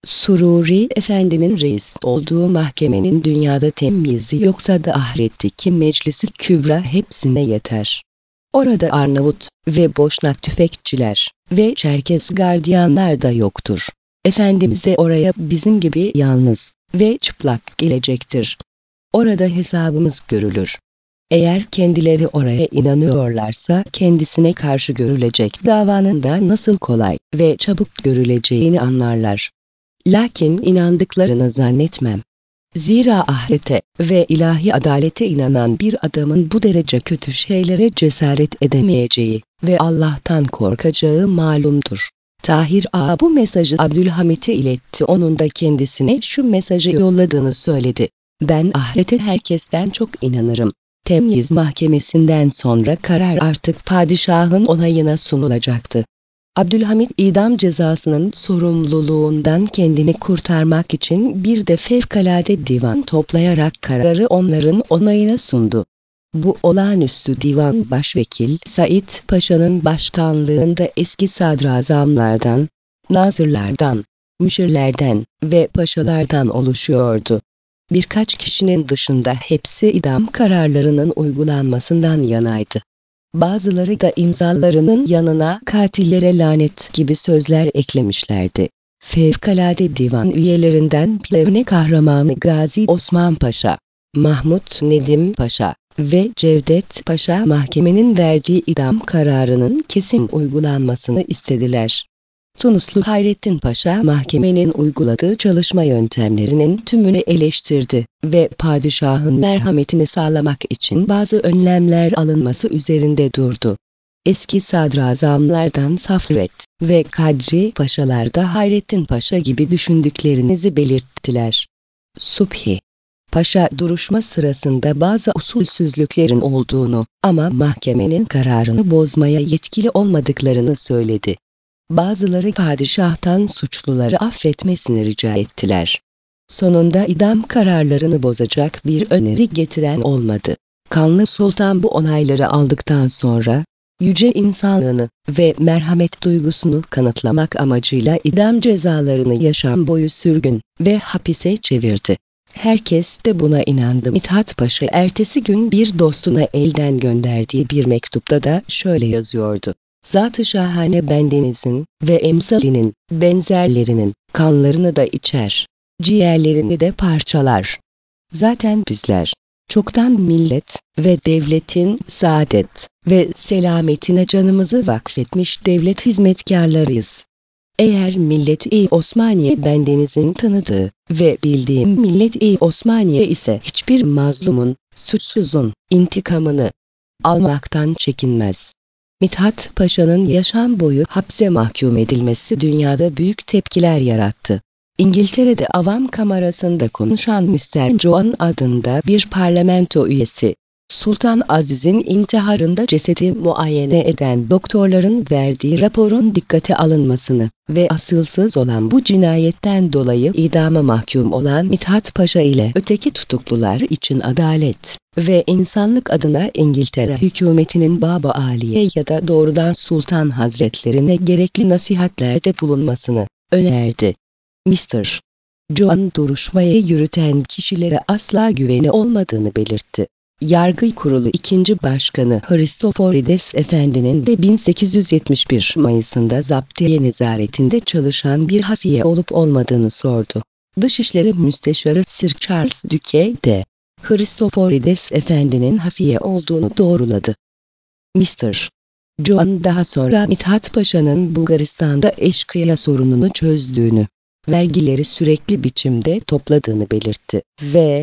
Sururi Efendi'nin reis olduğu mahkemenin dünyada temyizi yoksa da ahiretteki meclisi kübra hepsine yeter. Orada Arnavut ve Boşnak tüfekçiler ve Çerkez gardiyanlar da yoktur. Efendimiz de oraya bizim gibi yalnız ve çıplak gelecektir. Orada hesabımız görülür. Eğer kendileri oraya inanıyorlarsa kendisine karşı görülecek davanın da nasıl kolay ve çabuk görüleceğini anlarlar. Lakin inandıklarını zannetmem. Zira ahirete ve ilahi adalete inanan bir adamın bu derece kötü şeylere cesaret edemeyeceği ve Allah'tan korkacağı malumdur. Tahir Ağa bu mesajı Abdülhamit'e iletti. Onun da kendisine şu mesajı yolladığını söyledi. Ben ahirete herkesten çok inanırım. Temyiz mahkemesinden sonra karar artık padişahın onayına sunulacaktı. Abdülhamit idam cezasının sorumluluğundan kendini kurtarmak için bir de fevkalade divan toplayarak kararı onların onayına sundu. Bu olağanüstü divan Başvekil Said Paşa'nın başkanlığında eski sadrazamlardan, nazırlardan, müşirlerden ve paşalardan oluşuyordu. Birkaç kişinin dışında hepsi idam kararlarının uygulanmasından yanaydı. Bazıları da imzalarının yanına katillere lanet gibi sözler eklemişlerdi. Fevkalade divan üyelerinden Plevne Kahramanı Gazi Osman Paşa, Mahmut Nedim Paşa ve Cevdet Paşa mahkemenin verdiği idam kararının kesin uygulanmasını istediler. Tunuslu Hayrettin Paşa mahkemenin uyguladığı çalışma yöntemlerinin tümünü eleştirdi ve padişahın merhametini sağlamak için bazı önlemler alınması üzerinde durdu. Eski sadrazamlardan Safvet ve Kadri Paşalar da Hayrettin Paşa gibi düşündüklerinizi belirttiler. Subhi Paşa duruşma sırasında bazı usulsüzlüklerin olduğunu ama mahkemenin kararını bozmaya yetkili olmadıklarını söyledi. Bazıları padişahtan suçluları affetmesini rica ettiler. Sonunda idam kararlarını bozacak bir öneri getiren olmadı. Kanlı Sultan bu onayları aldıktan sonra, yüce insanlığını ve merhamet duygusunu kanıtlamak amacıyla idam cezalarını yaşam boyu sürgün ve hapise çevirdi. Herkes de buna inandı. Mithat Paşa ertesi gün bir dostuna elden gönderdiği bir mektupta da şöyle yazıyordu. Zat-ı şahane bendenizin ve emsalinin, benzerlerinin kanlarını da içer, ciğerlerini de parçalar. Zaten bizler, çoktan millet ve devletin saadet ve selametine canımızı vakfetmiş devlet hizmetkarlarıyız. Eğer Millet-i Osmaniye bendenizin tanıdığı ve bildiğim Millet-i Osmaniye ise hiçbir mazlumun, suçsuzun intikamını almaktan çekinmez. Mithat Paşa'nın yaşam boyu hapse mahkum edilmesi dünyada büyük tepkiler yarattı. İngiltere'de avam kamerasında konuşan mister John adında bir parlamento üyesi, Sultan Aziz'in intiharında cesedi muayene eden doktorların verdiği raporun dikkate alınmasını ve asılsız olan bu cinayetten dolayı idama mahkum olan Mithat Paşa ile öteki tutuklular için adalet ve insanlık adına İngiltere hükümetinin Baba Aliye ya da doğrudan Sultan Hazretlerine gerekli nasihatlerde bulunmasını önerdi. mister John duruşmayı yürüten kişilere asla güveni olmadığını belirtti. Yargı Kurulu ikinci Başkanı Hristoforides Efendi'nin de bin sekiz yüz yetmiş bir Mayıs'ında zaptiye nezaretinde çalışan bir hafiye olup olmadığını sordu. Dışişleri Müsteşarı Sir Charles Duke de Hristoforides Efendi'nin hafiye olduğunu doğruladı. mister John daha sonra Mithat Paşa'nın Bulgaristan'da eşkıya sorununu çözdüğünü, vergileri sürekli biçimde topladığını belirtti ve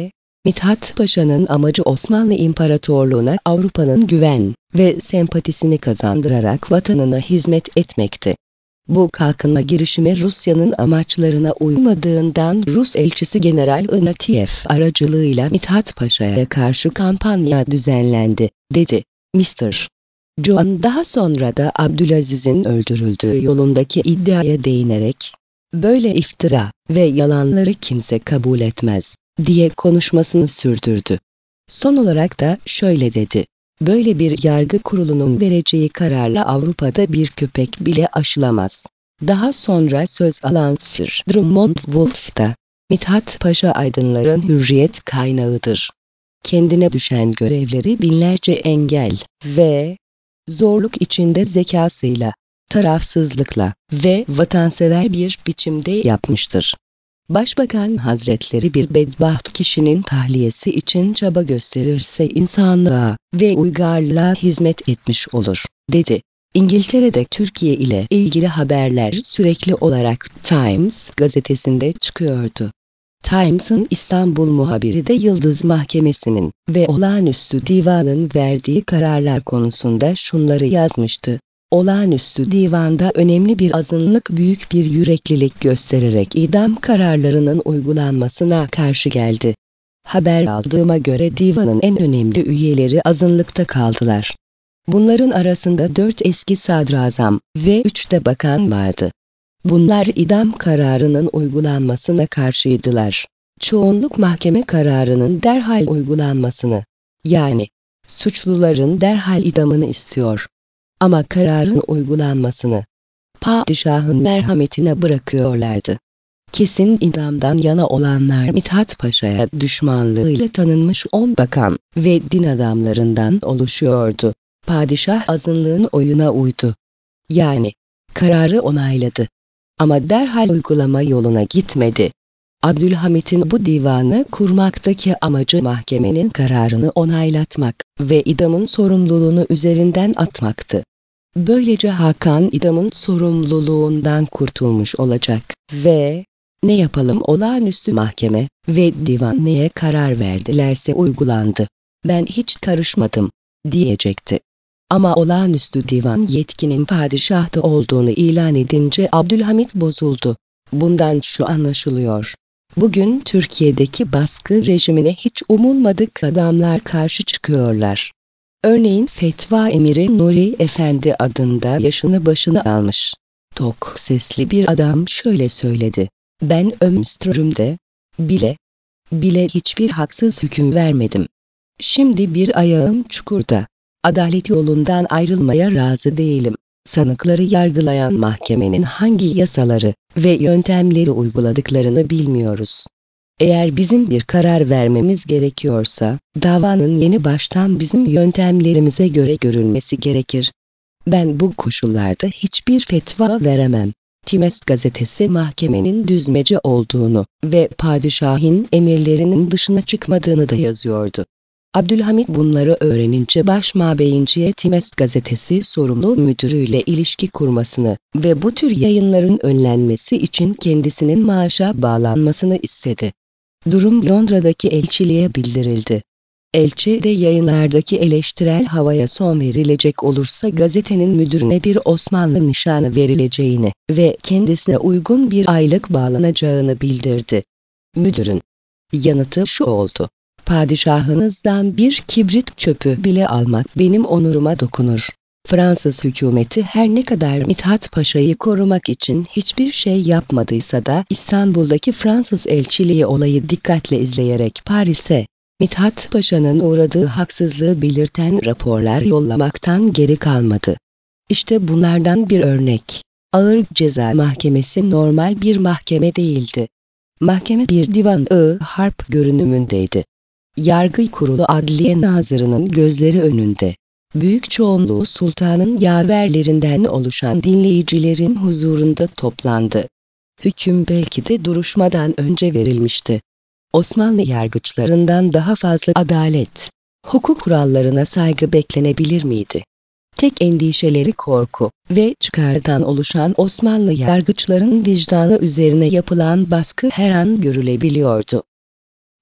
Mithat Paşa'nın amacı Osmanlı İmparatorluğu'na Avrupa'nın güven ve sempatisini kazandırarak vatanına hizmet etmekti. Bu kalkınma girişimi Rusya'nın amaçlarına uymadığından Rus elçisi General Ignatieff aracılığıyla Mithat Paşa'ya karşı kampanya düzenlendi, dedi mister John daha sonra da Abdülaziz'in öldürüldüğü yolundaki iddiaya değinerek, "Böyle iftira ve yalanları kimse kabul etmez," diye konuşmasını sürdürdü. Son olarak da şöyle dedi: "Böyle bir yargı kurulunun vereceği kararla Avrupa'da bir köpek bile aşılamaz." Daha sonra söz alan Sir Drummond Wolfe da, "Mithat Paşa aydınların hürriyet kaynağıdır. Kendine düşen görevleri binlerce engel ve zorluk içinde zekasıyla, tarafsızlıkla ve vatansever bir biçimde yapmıştır. Başbakan Hazretleri bir bedbaht kişinin tahliyesi için çaba gösterirse insanlığa ve uygarlığa hizmet etmiş olur," dedi. İngiltere'de Türkiye ile ilgili haberler sürekli olarak Times gazetesinde çıkıyordu. Times'ın İstanbul muhabiri de Yıldız Mahkemesi'nin ve olağanüstü divanın verdiği kararlar konusunda şunları yazmıştı: "Olağanüstü divanda önemli bir azınlık büyük bir yüreklilik göstererek idam kararlarının uygulanmasına karşı geldi. Haber aldığıma göre divanın en önemli üyeleri azınlıkta kaldılar. Bunların arasında dört eski sadrazam ve üç de bakan vardı. Bunlar idam kararının uygulanmasına karşıydılar. Çoğunluk mahkeme kararının derhal uygulanmasını, yani suçluların derhal idamını istiyor. Ama kararın uygulanmasını padişahın merhametine bırakıyorlardı." Kesin idamdan yana olanlar Mithat Paşa'ya düşmanlığıyla tanınmış on bakan ve din adamlarından oluşuyordu. Padişah azınlığın oyuna uydu. Yani kararı onayladı. Ama derhal uygulama yoluna gitmedi. Abdülhamit'in bu divanı kurmaktaki amacı mahkemenin kararını onaylatmak ve idamın sorumluluğunu üzerinden atmaktı. Böylece Hakan idamın sorumluluğundan kurtulmuş olacak ve "Ne yapalım, olağanüstü mahkeme ve divan neye karar verdilerse uygulandı. Ben hiç karışmadım," diyecekti. Ama olağanüstü divan yetkinin padişahta olduğunu ilan edince Abdülhamit bozuldu. Bundan şu anlaşılıyor: bugün Türkiye'deki baskı rejimine hiç umulmadık adamlar karşı çıkıyorlar. Örneğin Fetva Emiri Nuri Efendi adında yaşını başını almış tok sesli bir adam şöyle söyledi: "Ben ömrümde bile bile hiçbir haksız hüküm vermedim. Şimdi bir ayağım çukurda. Adalet yolundan ayrılmaya razı değilim. Sanıkları yargılayan mahkemenin hangi yasaları ve yöntemleri uyguladıklarını bilmiyoruz. Eğer bizim bir karar vermemiz gerekiyorsa, davanın yeni baştan bizim yöntemlerimize göre görülmesi gerekir. Ben bu koşullarda hiçbir fetva veremem." Times gazetesi mahkemenin düzmece olduğunu ve padişahın emirlerinin dışına çıkmadığını da yazıyordu. Abdülhamit bunları öğrenince Başmabeyinciye Times gazetesi sorumlu müdürüyle ilişki kurmasını ve bu tür yayınların önlenmesi için kendisinin maaşa bağlanmasını istedi. Durum Londra'daki elçiliğe bildirildi. Elçi de yayınlardaki eleştirel havaya son verilecek olursa gazetenin müdürüne bir Osmanlı nişanı verileceğini ve kendisine uygun bir aylık bağlanacağını bildirdi. Müdürün yanıtı şu oldu: "Padişahınızdan bir kibrit çöpü bile almak benim onuruma dokunur. Fransız hükümeti her ne kadar Mithat Paşa'yı korumak için hiçbir şey yapmadıysa da İstanbul'daki Fransız elçiliği olayı dikkatle izleyerek Paris'e Mithat Paşa'nın uğradığı haksızlığı belirten raporlar yollamaktan geri kalmadı." İşte bunlardan bir örnek. Ağır Ceza Mahkemesi normal bir mahkeme değildi. Mahkeme bir divan-ı harp görünümündeydi. Yargı kurulu Adliye Nazırı'nın gözleri önünde. Büyük çoğunluğu sultanın yaverlerinden oluşan dinleyicilerin huzurunda toplandı. Hüküm belki de duruşmadan önce verilmişti. Osmanlı yargıçlarından daha fazla adalet, hukuk kurallarına saygı beklenebilir miydi? Tek endişeleri korku ve çıkardan oluşan Osmanlı yargıçların vicdanı üzerine yapılan baskı her an görülebiliyordu.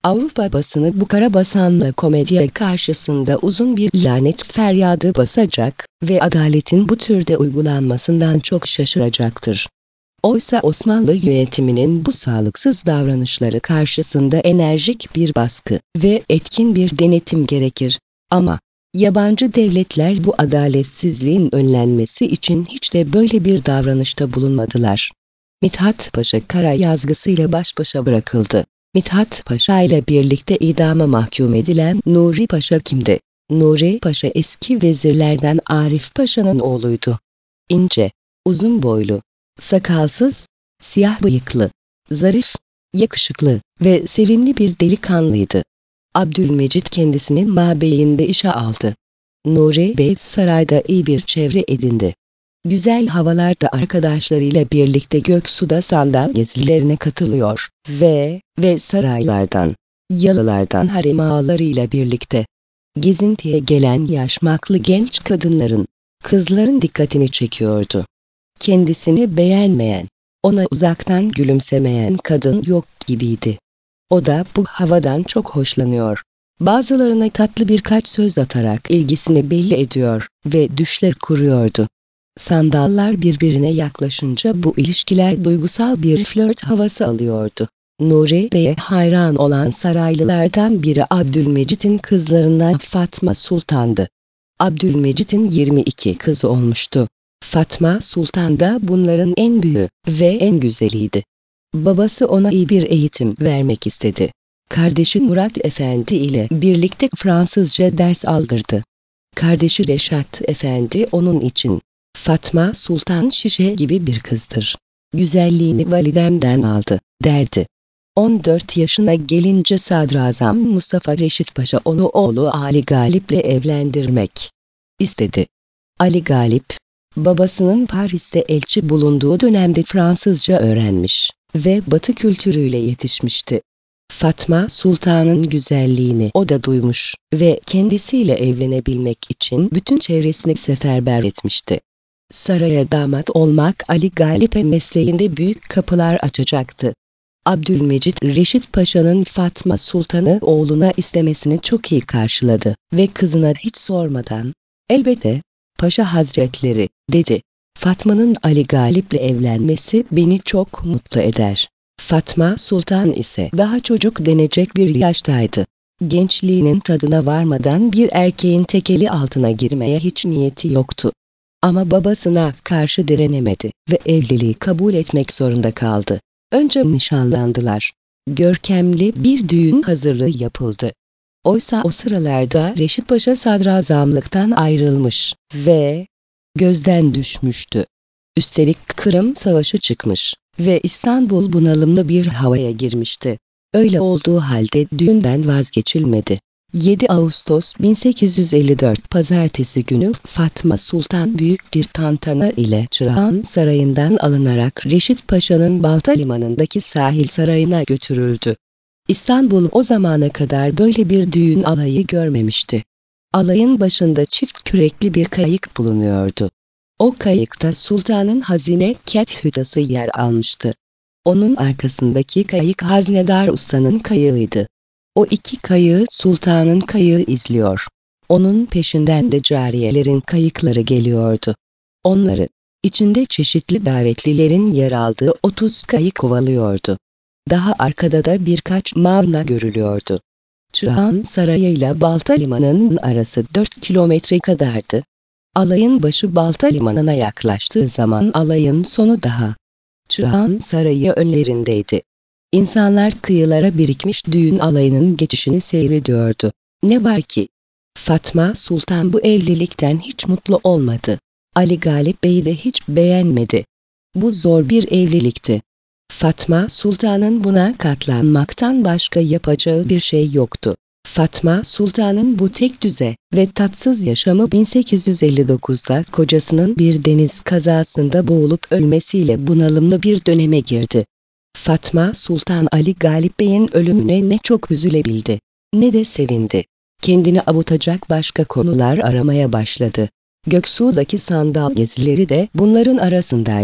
Avrupa basını bu karabasanla komedya karşısında uzun bir lanet feryadı basacak ve adaletin bu türde uygulanmasından çok şaşıracaktır. Oysa Osmanlı yönetiminin bu sağlıksız davranışları karşısında enerjik bir baskı ve etkin bir denetim gerekir. Ama yabancı devletler bu adaletsizliğin önlenmesi için hiç de böyle bir davranışta bulunmadılar. Mithat Paşa kara yazgısıyla baş başa bırakıldı. Mithat Paşa ile birlikte idama mahkum edilen Nuri Paşa kimdi? Nuri Paşa eski vezirlerden Arif Paşa'nın oğluydu. İnce, uzun boylu, sakalsız, siyah bıyıklı, zarif, yakışıklı ve sevimli bir delikanlıydı. Abdülmecit kendisini mabeyinde işe aldı. Nuri Bey sarayda iyi bir çevre edindi. Güzel havalarda arkadaşlarıyla birlikte Göksu'da sandal gezilerine katılıyor ve ve saraylardan, yalılardan harem ağalarıyla birlikte gezintiye gelen yaşmaklı genç kadınların, kızların dikkatini çekiyordu. Kendisini beğenmeyen, ona uzaktan gülümsemeyen kadın yok gibiydi. O da bu havadan çok hoşlanıyor. Bazılarına tatlı birkaç söz atarak ilgisini belli ediyor ve düşler kuruyordu. Sandallar birbirine yaklaşınca bu ilişkiler duygusal bir flört havası alıyordu. Nuri Bey'e hayran olan saraylılardan biri Abdülmecit'in kızlarından Fatma Sultan'dı. Abdülmecit'in yirmi iki kızı olmuştu. Fatma Sultan da bunların en büyüğü ve en güzeliydi. Babası ona iyi bir eğitim vermek istedi. Kardeşi Murat Efendi ile birlikte Fransızca ders aldırdı. Kardeşi Reşat Efendi onun için, Fatma Sultan şişe gibi bir kızdır. Güzelliğini validemden aldı, derdi. on dört yaşına gelince Sadrazam Mustafa Reşit Paşa onu oğlu Ali Galip'le evlendirmek istedi. Ali Galip, babasının Paris'te elçi bulunduğu dönemde Fransızca öğrenmiş ve Batı kültürüyle yetişmişti. Fatma Sultan'ın güzelliğini o da duymuş ve kendisiyle evlenebilmek için bütün çevresini seferber etmişti. Saraya damat olmak Ali Galip'e mesleğinde büyük kapılar açacaktı. Abdülmecit Reşit Paşa'nın Fatma Sultan'ı oğluna istemesini çok iyi karşıladı ve kızına hiç sormadan, "Elbette, Paşa Hazretleri," dedi. "Fatma'nın Ali Galip'le evlenmesi beni çok mutlu eder." Fatma Sultan ise daha çocuk denecek bir yaştaydı. Gençliğinin tadına varmadan bir erkeğin tekeli altına girmeye hiç niyeti yoktu. Ama babasına karşı direnemedi ve evliliği kabul etmek zorunda kaldı. Önce nişanlandılar. Görkemli bir düğün hazırlığı yapıldı. Oysa o sıralarda Reşit Paşa sadrazamlıktan ayrılmış ve gözden düşmüştü. Üstelik Kırım Savaşı çıkmış ve İstanbul bunalımlı bir havaya girmişti. Öyle olduğu halde düğünden vazgeçilmedi. yedi Ağustos bin sekiz yüz elli dört Pazartesi günü Fatma Sultan büyük bir tantana ile Çırağan Sarayı'ndan alınarak Reşit Paşa'nın Balta Limanı'ndaki sahil sarayına götürüldü. İstanbul o zamana kadar böyle bir düğün alayı görmemişti. Alayın başında çift kürekli bir kayık bulunuyordu. O kayıkta sultanın hazine kethüdası yer almıştı. Onun arkasındaki kayık Haznedar Usta'nın kayığıydı. O iki kayığı sultanın kayığı izliyor. Onun peşinden de cariyelerin kayıkları geliyordu. Onları, içinde çeşitli davetlilerin yer aldığı otuz kayık kovalıyordu. Daha arkada da birkaç mavna görülüyordu. Çırağan Sarayı ile Balta Limanı'nın arası dört kilometre kadardı. Alayın başı Balta Limanı'na yaklaştığı zaman alayın sonu daha Çırağan Sarayı önlerindeydi. İnsanlar kıyılara birikmiş düğün alayının geçişini seyrediyordu. Ne var ki, Fatma Sultan bu evlilikten hiç mutlu olmadı. Ali Galip Bey'i de hiç beğenmedi. Bu zor bir evlilikti. Fatma Sultan'ın buna katlanmaktan başka yapacağı bir şey yoktu. Fatma Sultan'ın bu tekdüze ve tatsız yaşamı bin sekiz yüz elli dokuzda kocasının bir deniz kazasında boğulup ölmesiyle bunalımlı bir döneme girdi. Fatma Sultan Ali Galip Bey'in ölümüne ne çok üzülebildi, ne de sevindi. Kendini avutacak başka konular aramaya başladı. Göksu'daki sandal gezileri de bunların arasındaydı.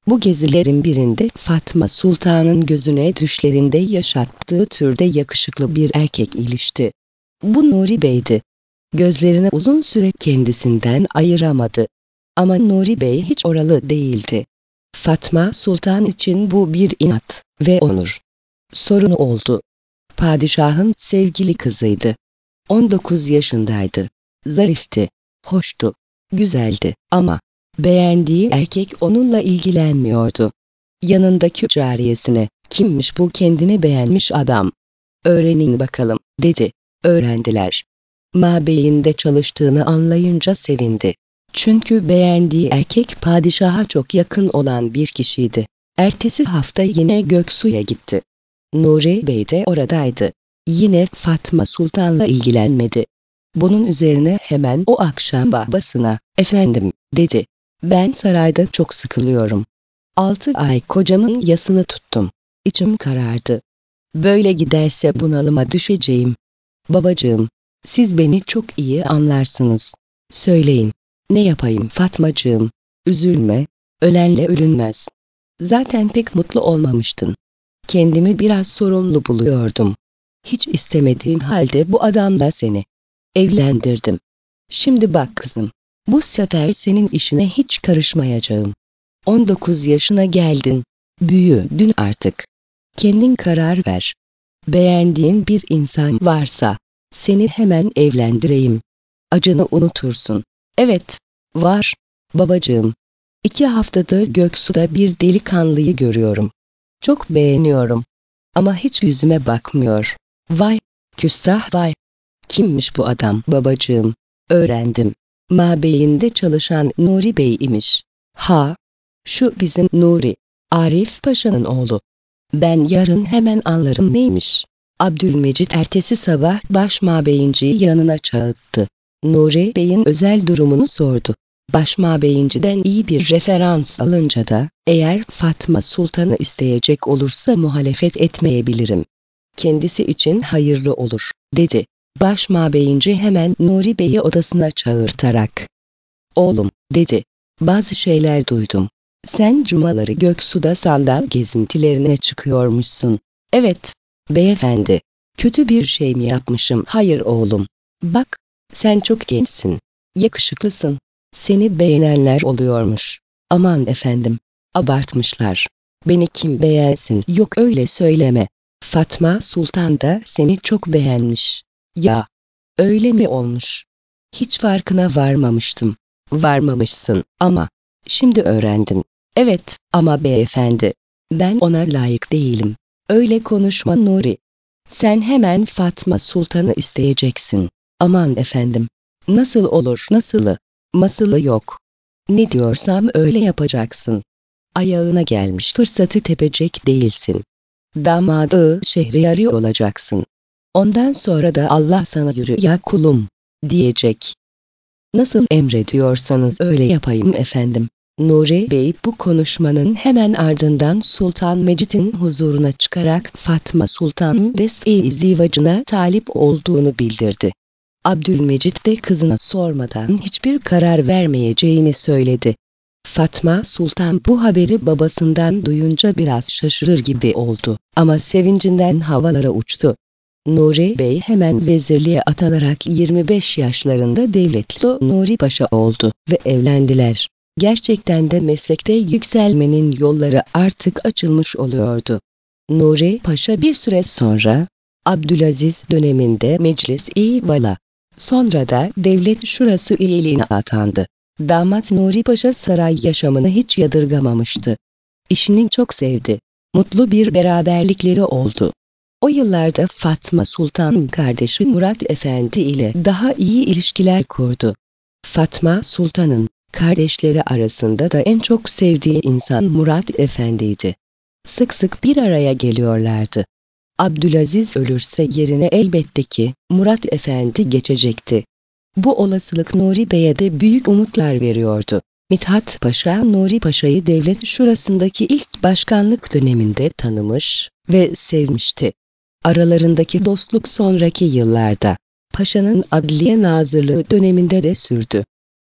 Bu gezilerin birinde Fatma Sultan'ın gözüne düşlerinde yaşattığı türde yakışıklı bir erkek ilişti. Bu Nuri Bey'di. Gözlerini uzun süre kendisinden ayıramadı. Ama Nuri Bey hiç oralı değildi. Fatma Sultan için bu bir inat ve onur sorunu oldu. Padişahın sevgili kızıydı. on dokuz yaşındaydı. Zarifti, hoştu, güzeldi ama beğendiği erkek onunla ilgilenmiyordu. Yanındaki cariyesine, "Kimmiş bu kendini beğenmiş adam? Öğrenin bakalım," dedi. Öğrendiler. Mabeyinde çalıştığını anlayınca sevindi. Çünkü beğendiği erkek padişaha çok yakın olan bir kişiydi. Ertesi hafta yine Göksu'ya gitti. Nuri Bey de oradaydı. Yine Fatma Sultan'la ilgilenmedi. Bunun üzerine hemen o akşam babasına, "Efendim," dedi, "ben sarayda çok sıkılıyorum. Altı ay kocamın yasını tuttum. İçim karardı. Böyle giderse bunalıma düşeceğim. Babacığım, siz beni çok iyi anlarsınız. Söyleyin, ne yapayım Fatmacığım? Üzülme, ölenle ölünmez. Zaten pek mutlu olmamıştın. Kendimi biraz sorumlu buluyordum. Hiç istemediğin halde bu adamla seni evlendirdim. Şimdi bak kızım, bu sefer senin işine hiç karışmayacağım. on dokuz yaşına geldin, büyüdün artık. Kendin karar ver. Beğendiğin bir insan varsa, seni hemen evlendireyim. Acını unutursun." "Evet, var, babacığım. İki haftadır Göksu'da bir delikanlıyı görüyorum. Çok beğeniyorum. Ama hiç yüzüme bakmıyor. Vay, küstah vay. Kimmiş bu adam babacığım?" Öğrendim. Mabeyinde çalışan Nuri Bey imiş. "Ha, şu bizim Nuri, Arif Paşa'nın oğlu. Ben yarın hemen anlarım neymiş." Abdülmecit ertesi sabah başmabeyinciyi yanına çağırdı. Nuri Bey'in özel durumunu sordu. Başmabeyinciden iyi bir referans alınca da, "Eğer Fatma Sultan'ı isteyecek olursa muhalefet etmeyebilirim. Kendisi için hayırlı olur," dedi. Başmabeyinci hemen Nuri Bey'i odasına çağırtarak, "Oğlum," dedi, "bazı şeyler duydum. Sen cumaları Göksu'da sandal gezintilerine çıkıyormuşsun." "Evet, beyefendi. Kötü bir şey mi yapmışım?" "Hayır oğlum. Bak, sen çok gençsin. Yakışıklısın. Seni beğenenler oluyormuş." "Aman efendim, abartmışlar. Beni kim beğensin?" "Yok öyle söyleme. Fatma Sultan da seni çok beğenmiş." "Ya, öyle mi olmuş? Hiç farkına varmamıştım." "Varmamışsın ama şimdi öğrendin." "Evet ama beyefendi, ben ona layık değilim." "Öyle konuşma Nuri. Sen hemen Fatma Sultan'ı isteyeceksin." "Aman efendim, nasıl olur nasılı? Masılı yok. Ne diyorsam öyle yapacaksın. Ayağına gelmiş fırsatı tepecek değilsin. Damadı şehriyarı olacaksın. Ondan sonra da Allah sana yürü ya kulum diyecek. Nasıl emrediyorsanız öyle yapayım efendim." Nuri Bey bu konuşmanın hemen ardından Sultan Mecit'in huzuruna çıkarak Fatma Sultan'ın des-i izdivacına talip olduğunu bildirdi. Abdülmecit de kızına sormadan hiçbir karar vermeyeceğini söyledi. Fatma Sultan bu haberi babasından duyunca biraz şaşırır gibi oldu ama sevincinden havalara uçtu. Nuri Bey hemen vezirliğe atanarak yirmi beş yaşlarında Devletli Nuri Paşa oldu ve evlendiler. Gerçekten de meslekte yükselmenin yolları artık açılmış oluyordu. Nuri Paşa bir süre sonra, Abdülaziz döneminde Meclis-i Vala, sonra da Devlet Şurası üyeliğine atandı. Damat Nuri Paşa saray yaşamını hiç yadırgamamıştı. İşini çok sevdi. Mutlu bir beraberlikleri oldu. O yıllarda Fatma Sultan kardeşi Murat Efendi ile daha iyi ilişkiler kurdu. Fatma Sultan'ın kardeşleri arasında da en çok sevdiği insan Murat Efendi'ydi. Sık sık bir araya geliyorlardı. Abdülaziz ölürse yerine elbette ki Murat Efendi geçecekti. Bu olasılık Nuri Bey'e de büyük umutlar veriyordu. Mithat Paşa, Nuri Paşa'yı Devlet Şurası'ndaki ilk başkanlık döneminde tanımış ve sevmişti. Aralarındaki dostluk sonraki yıllarda Paşa'nın Adliye Nazırlığı döneminde de sürdü.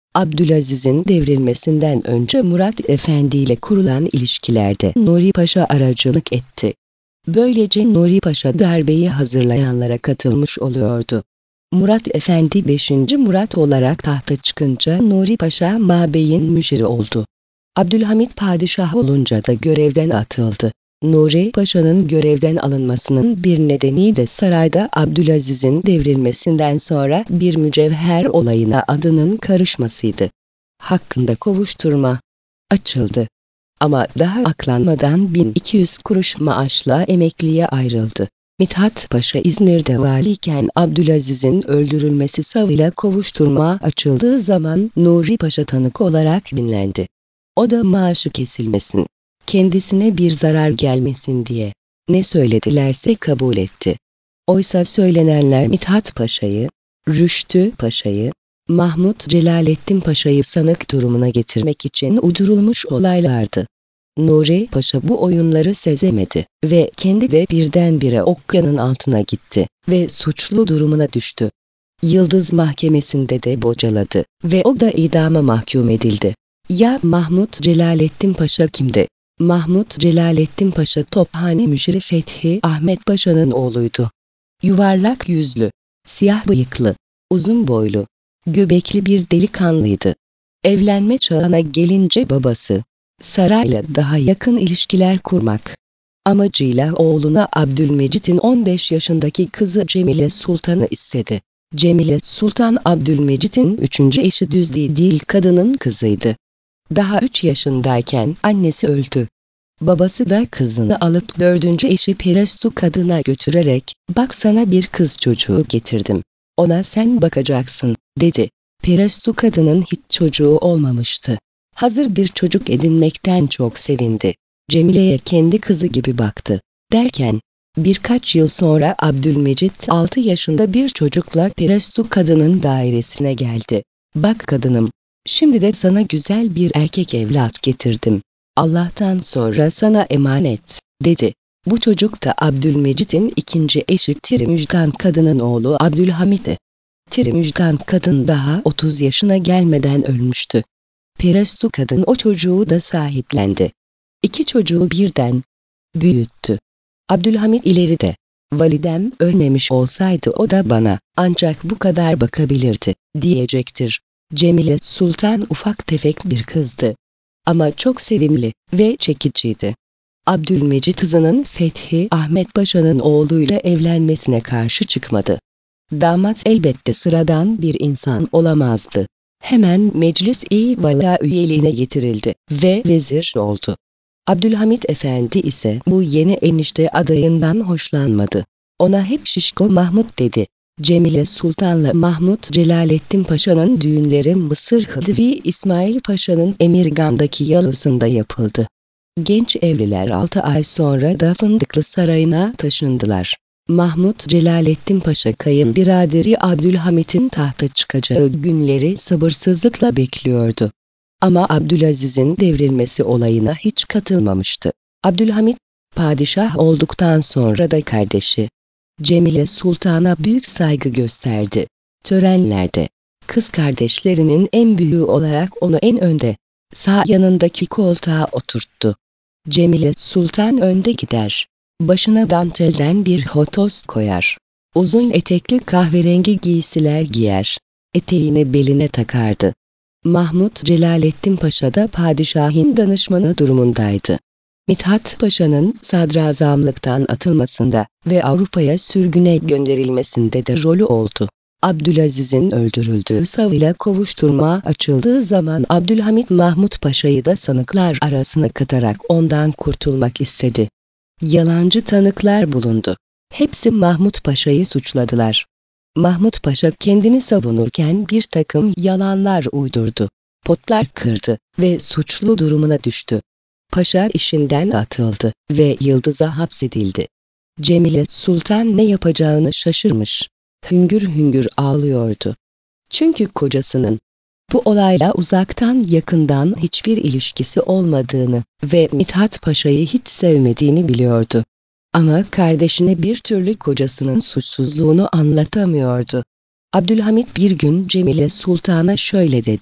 Abdülaziz'in devrilmesinden önce Murat Efendi ile kurulan ilişkilerde Nuri Paşa aracılık etti. Böylece Nuri Paşa darbeyi hazırlayanlara katılmış oluyordu. Murat Efendi beşinci Murat olarak tahta çıkınca Nuri Paşa Mabey'in müşiri oldu. Abdülhamit padişah olunca da görevden atıldı. Nuri Paşa'nın görevden alınmasının bir nedeni de sarayda Abdülaziz'in devrilmesinden sonra bir mücevher olayına adının karışmasıydı. Hakkında kovuşturma açıldı. Ama daha aklanmadan bin iki yüz kuruş maaşla emekliye ayrıldı. Mithat Paşa İzmir'de valiyken Abdülaziz'in öldürülmesi savıyla kovuşturma açıldığı zaman Nuri Paşa tanık olarak dinlendi. O da maaşı kesilmesin, kendisine bir zarar gelmesin diye ne söyledilerse kabul etti. Oysa söylenenler Mithat Paşa'yı, Rüştü Paşa'yı, Mahmud Celalettin Paşa'yı sanık durumuna getirmek için uydurulmuş olaylardı. Nuri Paşa bu oyunları sezemedi ve kendi de birdenbire okyanın altına gitti ve suçlu durumuna düştü. Yıldız Mahkemesi'nde de bocaladı ve o da idama mahkum edildi. Ya Mahmud Celalettin Paşa kimdi? Mahmud Celalettin Paşa Tophane Müşiri Fethi Ahmet Paşa'nın oğluydu. Yuvarlak yüzlü, siyah bıyıklı, uzun boylu, göbekli bir delikanlıydı. Evlenme çağına gelince babası, sarayla daha yakın ilişkiler kurmak amacıyla oğluna Abdülmecit'in on beş yaşındaki kızı Cemile Sultan'ı istedi. Cemile Sultan Abdülmecit'in üçüncü eşi Düzdidil kadının kızıydı. Daha üç yaşındayken annesi öldü. Babası da kızını alıp dördüncü eşi Perestu kadına götürerek "Bak sana bir kız çocuğu getirdim. Ona sen bakacaksın," dedi. Perestu kadının hiç çocuğu olmamıştı. Hazır bir çocuk edinmekten çok sevindi. Cemile'ye kendi kızı gibi baktı. Derken birkaç yıl sonra Abdülmecit altı yaşında bir çocukla Perestu kadının dairesine geldi. "Bak kadınım, şimdi de sana güzel bir erkek evlat getirdim. Allah'tan sonra sana emanet," dedi. Bu çocuk da Abdülmecit'in ikinci eşi Tirimüjgan kadının oğlu Abdülhamid'i. Tirimüjgan kadın daha otuz yaşına gelmeden ölmüştü. Perestu kadın o çocuğu da sahiplendi. İki çocuğu birden büyüttü. Abdülhamid ileride, "Validem ölmemiş olsaydı o da bana ancak bu kadar bakabilirdi," diyecektir. Cemile Sultan ufak tefek bir kızdı. Ama çok sevimli ve çekiciydi. Abdülmecit kızının Fethi Ahmet Paşa'nın oğluyla evlenmesine karşı çıkmadı. Damat elbette sıradan bir insan olamazdı. Hemen Meclis-i Vala üyeliğine getirildi ve vezir oldu. Abdülhamid Efendi ise bu yeni enişte adayından hoşlanmadı. Ona hep Şişko Mahmud dedi. Cemile Sultan'la Mahmud Celalettin Paşa'nın düğünleri Mısır Hıdvi İsmail Paşa'nın Emirgan'daki yalısında yapıldı. Genç evliler altı ay sonra da Fındıklı Sarayı'na taşındılar. Mahmud Celalettin Paşa kayınbiraderi Abdülhamit'in tahta çıkacağı günleri sabırsızlıkla bekliyordu. Ama Abdülaziz'in devrilmesi olayına hiç katılmamıştı. Abdülhamit, padişah olduktan sonra da kardeşi Cemile Sultan'a büyük saygı gösterdi. Törenlerde, kız kardeşlerinin en büyüğü olarak onu en önde, sağ yanındaki koltuğa oturttu. Cemile Sultan önde gider. Başına dantelden bir hotos koyar. Uzun etekli kahverengi giysiler giyer. Eteğini beline takardı. Mahmud Celalettin Paşa da padişahın danışmanı durumundaydı. Mithat Paşa'nın sadrazamlıktan atılmasında ve Avrupa'ya sürgüne gönderilmesinde de rolü oldu. Abdülaziz'in öldürüldüğü savıyla kovuşturma açıldığı zaman Abdülhamit Mahmud Paşa'yı da sanıklar arasına katarak ondan kurtulmak istedi. Yalancı tanıklar bulundu. Hepsi Mahmud Paşa'yı suçladılar. Mahmud Paşa kendini savunurken bir takım yalanlar uydurdu. Potlar kırdı ve suçlu durumuna düştü. Paşa işinden atıldı ve Yıldız'a hapsedildi. Cemile Sultan ne yapacağını şaşırmış. Hüngür hüngür ağlıyordu. Çünkü kocasının bu olayla uzaktan yakından hiçbir ilişkisi olmadığını ve Mithat Paşa'yı hiç sevmediğini biliyordu. Ama kardeşine bir türlü kocasının suçsuzluğunu anlatamıyordu. Abdülhamit bir gün Cemile Sultan'a şöyle dedi: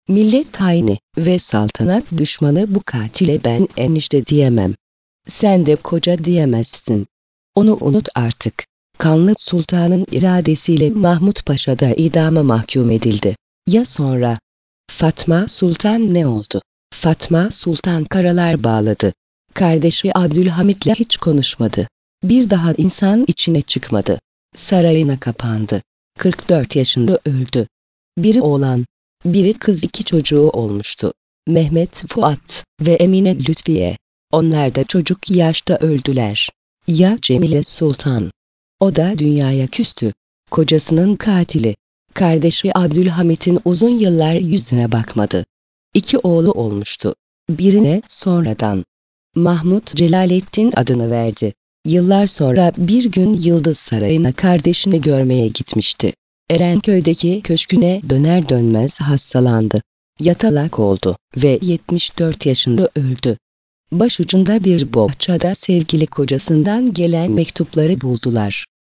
Millet haini ve saltanat düşmanı bu katile ben enişte diyemem. Sen de koca diyemezsin. Onu unut artık. Kanlı sultanın iradesiyle Mahmut Paşa da idama mahkum edildi. Ya sonra? Fatma Sultan ne oldu? Fatma Sultan karalar bağladı. Kardeşi Abdülhamit'le hiç konuşmadı. Bir daha insan içine çıkmadı. Sarayına kapandı. kırk dört yaşında öldü. Biri oğlan, biri kız, iki çocuğu olmuştu. Mehmet Fuat ve Emine Lütfiye. Onlar da çocuk yaşta öldüler. Ya Cemile Sultan? O da dünyaya küstü. Kocasının katili. Kardeşi Abdülhamit'in uzun yıllar yüzüne bakmadı. İki oğlu olmuştu. Birine sonradan Mahmut Celalettin adını verdi. Yıllar sonra bir gün Yıldız Sarayı'na kardeşini görmeye gitmişti. Erenköy'deki köşküne döner dönmez hastalandı. Yatalak oldu ve yetmiş dört yaşında öldü. Başucunda bir bohçada sevgili kocasından gelen mektupları buldular.